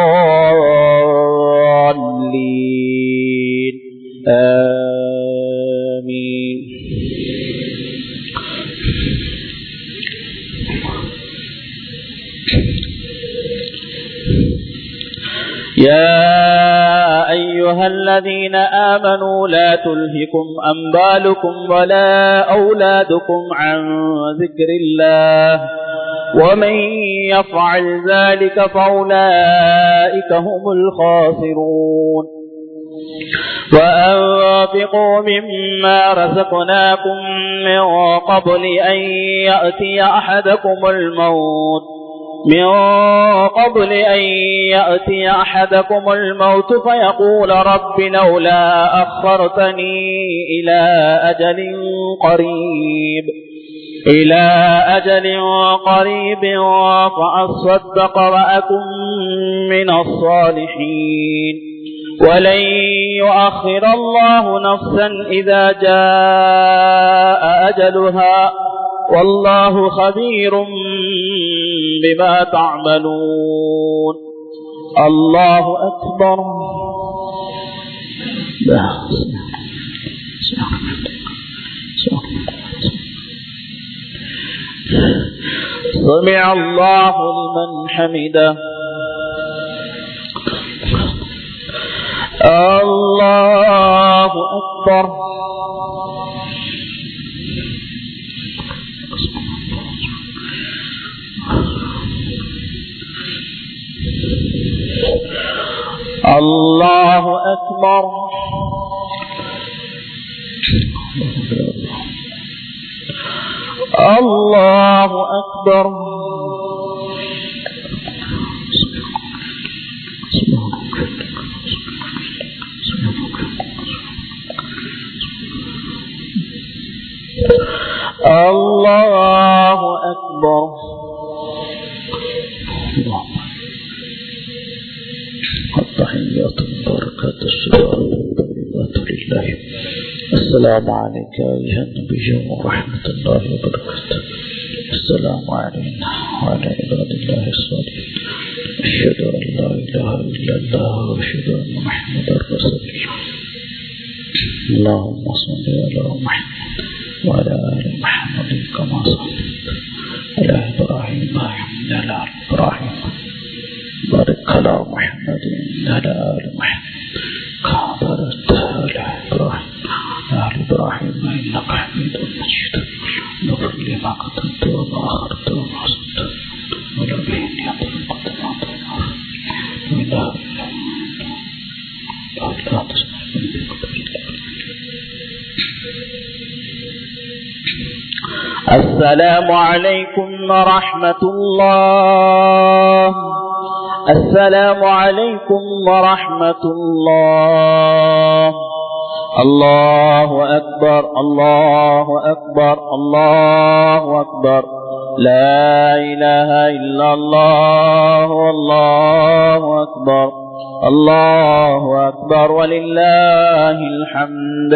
الضالين. آمين. يا أيها الذين آمنوا لا تلهكم أموالكم ولا أولادكم عن ذكر الله ومن يفعل ذلك فأولئك هم الخاسرون. وأنفقوا مما رزقناكم من قبل أن يأتي أحدكم الموت فيقول رب لولا أخرتني إلى أجل قريب فأصدق وأكن من الصالحين. ولن يؤخر الله نفسا إذا جاء أجلها والله خبير بما تعملون. الله أكبر. سمع الله لمن حمده. الله أكبر. الله أكبر. الله أكبر. الله أكبر. التحيات المباركات الصلوات والطيبات لله. السلام عليك أيها النبي ورحمة الله وبركاته. السلام علينا وعلى عباد الله الصالحين. أشهد أن لا إله إلا الله وأشهد أن محمدا رسول الله. اللهم صل على محمد وعلى آل محمد كما صليت على إبراهيم وعلى آل إبراهيم. بارك على محمد وعلى آل محمد كما باركت على إبراهيم وعلى آل إبراهيم إنك حميد مجيد. اغفر لي ما قدمت وما أخرت وما أسررت ولا بين يد القدمات والنار. السلام عليكم ورحمة الله. السلام عليكم ورحمة الله. الله أكبر. الله أكبر. الله أكبر. لا إله إلا الله. الله أكبر. الله أكبر ولله الحمد.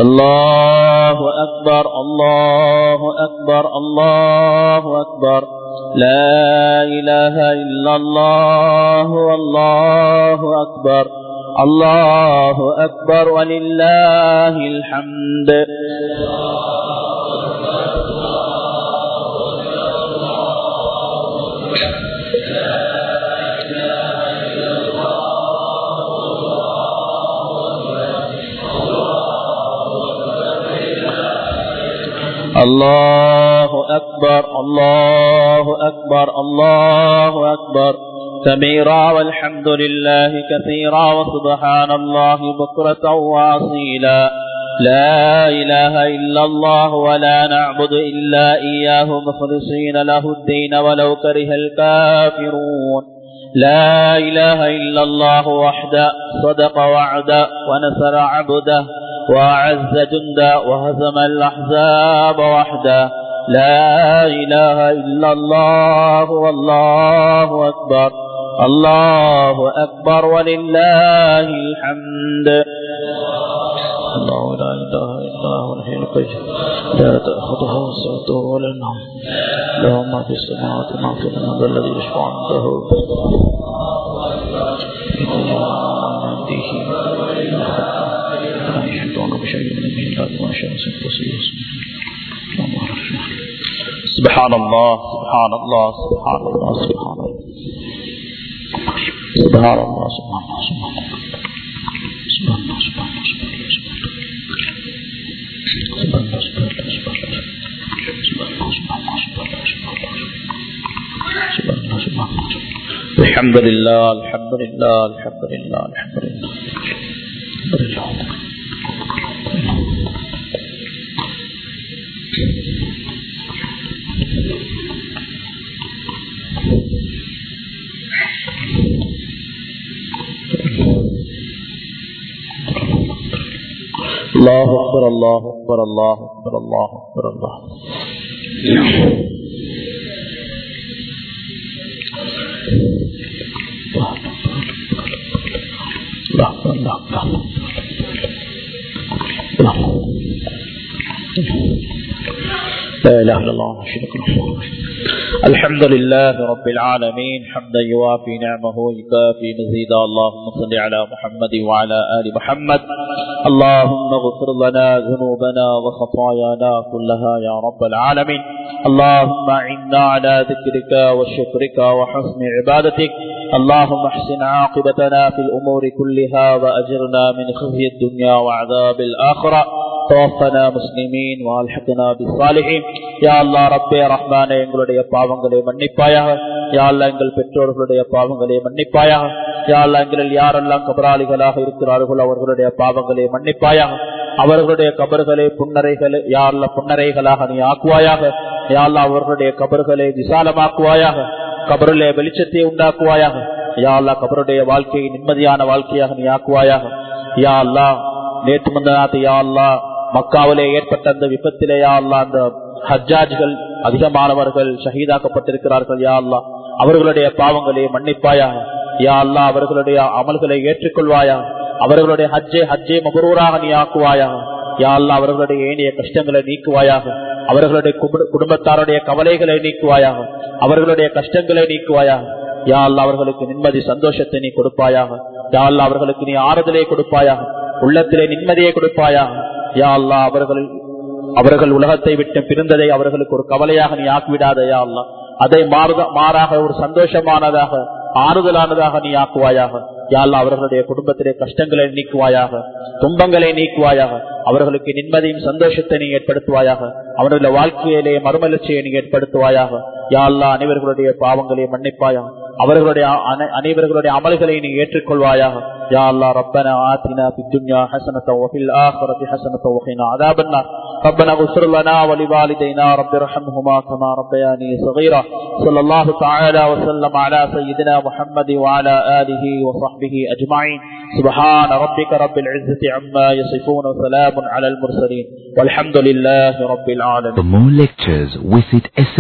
الله أكبر. الله أكبر. الله أكبر. لا إله إلا الله والله أكبر الله أكبر ولله الحمد الله أكبر الله أكبر الله أكبر كبيرا والحمد لله كثيرا وسبحان الله بكرة وأصيلا لا إله إلا الله ولا نعبد إلا إياه مخلصين له الدين ولو كره الكافرون لا إله إلا الله وحده صدق وعده ونصر عبده وأعز جندا وهزم الأحزاب وحده لا إله إلا الله والله أكبر الله أكبر ولله الحمد الله لا إله إلا هو الحي القيوم لا تأخذه سنة ولا نوم له ما في السماوات وما في الأرض الذي يشفع عنده سبحان الله سبحان الله سبحان الله سبحان الله سبحان الله سبحان الله سبحان الله الحمد لله الحمد لله الحمد لله الحمد لله الله أكبر الله أكبر الله أكبر الله أكبر الله لا إله إلا الله الحمد لله رب العالمين حمدا يوافي نعمه يكافي مزيدا اللهم صل على محمد وعلى آل محمد اللهم اغفر لنا ذنوبنا وخطايانا كلها يا رب العالمين اللهم أعنا على ذكرك وشكرك وحسن عبادتك اللهم احسن عاقبتنا في الأمور كلها وأجرنا من خزي الدنيا وعذاب الآخرة توفنا مسلمين والحقنا بالصالحين يا الله ربي رحمن எங்களுடைய பாவங்களை மன்னிப்பாயாக யா அல்லாஹ் எங்கள் பெற்றோர்களுடைய பாவங்களை மன்னிப்பாயாக யா அல்லாஹ் எங்களில் யாரெல்லாம் கபராளிகளாக இருக்கிறார்களோ அவர்களுடைய பாவங்களை மன்னிப்பாயாக அவர்களுடைய கபர்களை புன்னரைகள் யா அல்லாஹ் புன்னரைகளாக நீ ஆக்குவாயாக யா அல்லாஹ் அவர்களுடைய கபர்களை விசாலமாக்குவாயாக கபரிலே வெளிச்சத்தை உண்டாக்குவாயாக யா அல்லாஹ் கபருடைய வாழ்க்கையை நிம்மதியான வாழ்க்கையாக நீ ஆக்குவாயாக யா அல்லாஹ் நேற்று முந்தநாத்து யா அல்லாஹ் மக்காவிலே ஏற்பட்ட அந்த விபத்திலே யா அல்லாஹ் அந்த ஹஜ்ஜாஜ்கள் அதிகமானவர்கள் ஷஹீதாக்கப்பட்டிருக்கிறார்கள் யா அல்லாஹ் அவர்களுடைய பாவங்களை மன்னிப்பாயாக யா அல்லாஹ் அவர்களுடைய அமல்களை ஏற்றுக்கொள்வாயா அவர்களுடைய ஹஜ்ஜே மபரூராக நீ ஆக்குவாயாக யா அல்லாஹ் அவர்களுடைய ஏனைய கஷ்டங்களை நீக்குவாயாக அவர்களுடைய குடும்பத்தாருடைய கவலைகளை நீக்குவாயாக அவர்களுடைய கஷ்டங்களை நீக்குவாயாக யா அல்லாஹ் அவர்களுக்கு நிம்மதி சந்தோஷத்தை நீ கொடுப்பாயாக யா அல்லாஹ் அவர்களுக்கு நீ ஆறுதலை கொடுப்பாயாக உள்ளத்திலே நிம்மதியை கொடுப்பாயாக யா அல்லாஹ் அவர்கள் உலகத்தை விட்டு பிரிந்ததை அவர்களுக்கு ஒரு கவலையாக நீ ஆக்கிவிடாத யா அல்லாஹ் அதை மாறாக ஒரு சந்தோஷமானதாக ஆறுதலானதாக நீ ஆக்குவாயாக யா அல்லாஹ் அவர்களுடைய குடும்பத்திலே கஷ்டங்களை நீக்குவாயாக துன்பங்களை நீக்குவாயாக அவர்களுக்கு நிம்மதியும் சந்தோஷத்தை நீ ஏற்படுத்துவாயாக அவர்களுடைய வாழ்க்கையிலே மறுமலர்ச்சியை நீ ஏற்படுத்துவாயாக யா அல்லாஹ் அனைவர்களுடைய பாவங்களை மன்னிப்பாயாக அவர்களுடைய அனைவர்களுடைய அமல்களை நீ ஏற்றுக்கொள்வாயாக யா அல்லாஹ் ரப்பனா ஆத்தினா ஃபித் துன்யா ஹஸனத்தன் வ ஃபில் ஆখিরাতি ஹஸனத்தன் வ கினா அஸாபன்னார் ربنا اغفر لنا ولوالدينا رب ارحمهما كما ربياني صغيرا صلى الله تعالى وسلم على سيدنا محمد وعلى آله وصحبه أجمعين سبحان ربك رب العزة عما يصفون وسلام على المرسلين والحمد لله رب العالمين. For more lectures visit